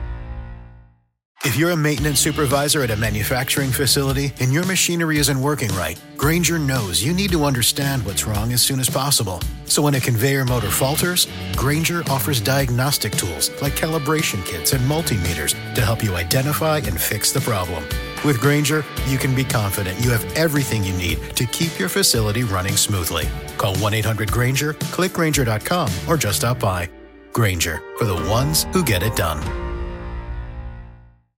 If you're a maintenance supervisor at a manufacturing facility and your machinery isn't working right, Grainger knows you need to understand what's wrong as soon as possible. So when a conveyor motor falters, Grainger offers diagnostic tools like calibration kits and multimeters to help you identify and fix the problem. With Grainger, you can be confident you have everything you need to keep your facility running smoothly. Call 1-800-GRAINGER, click Grainger.com, or just stop by. Grainger, for the ones who get it done.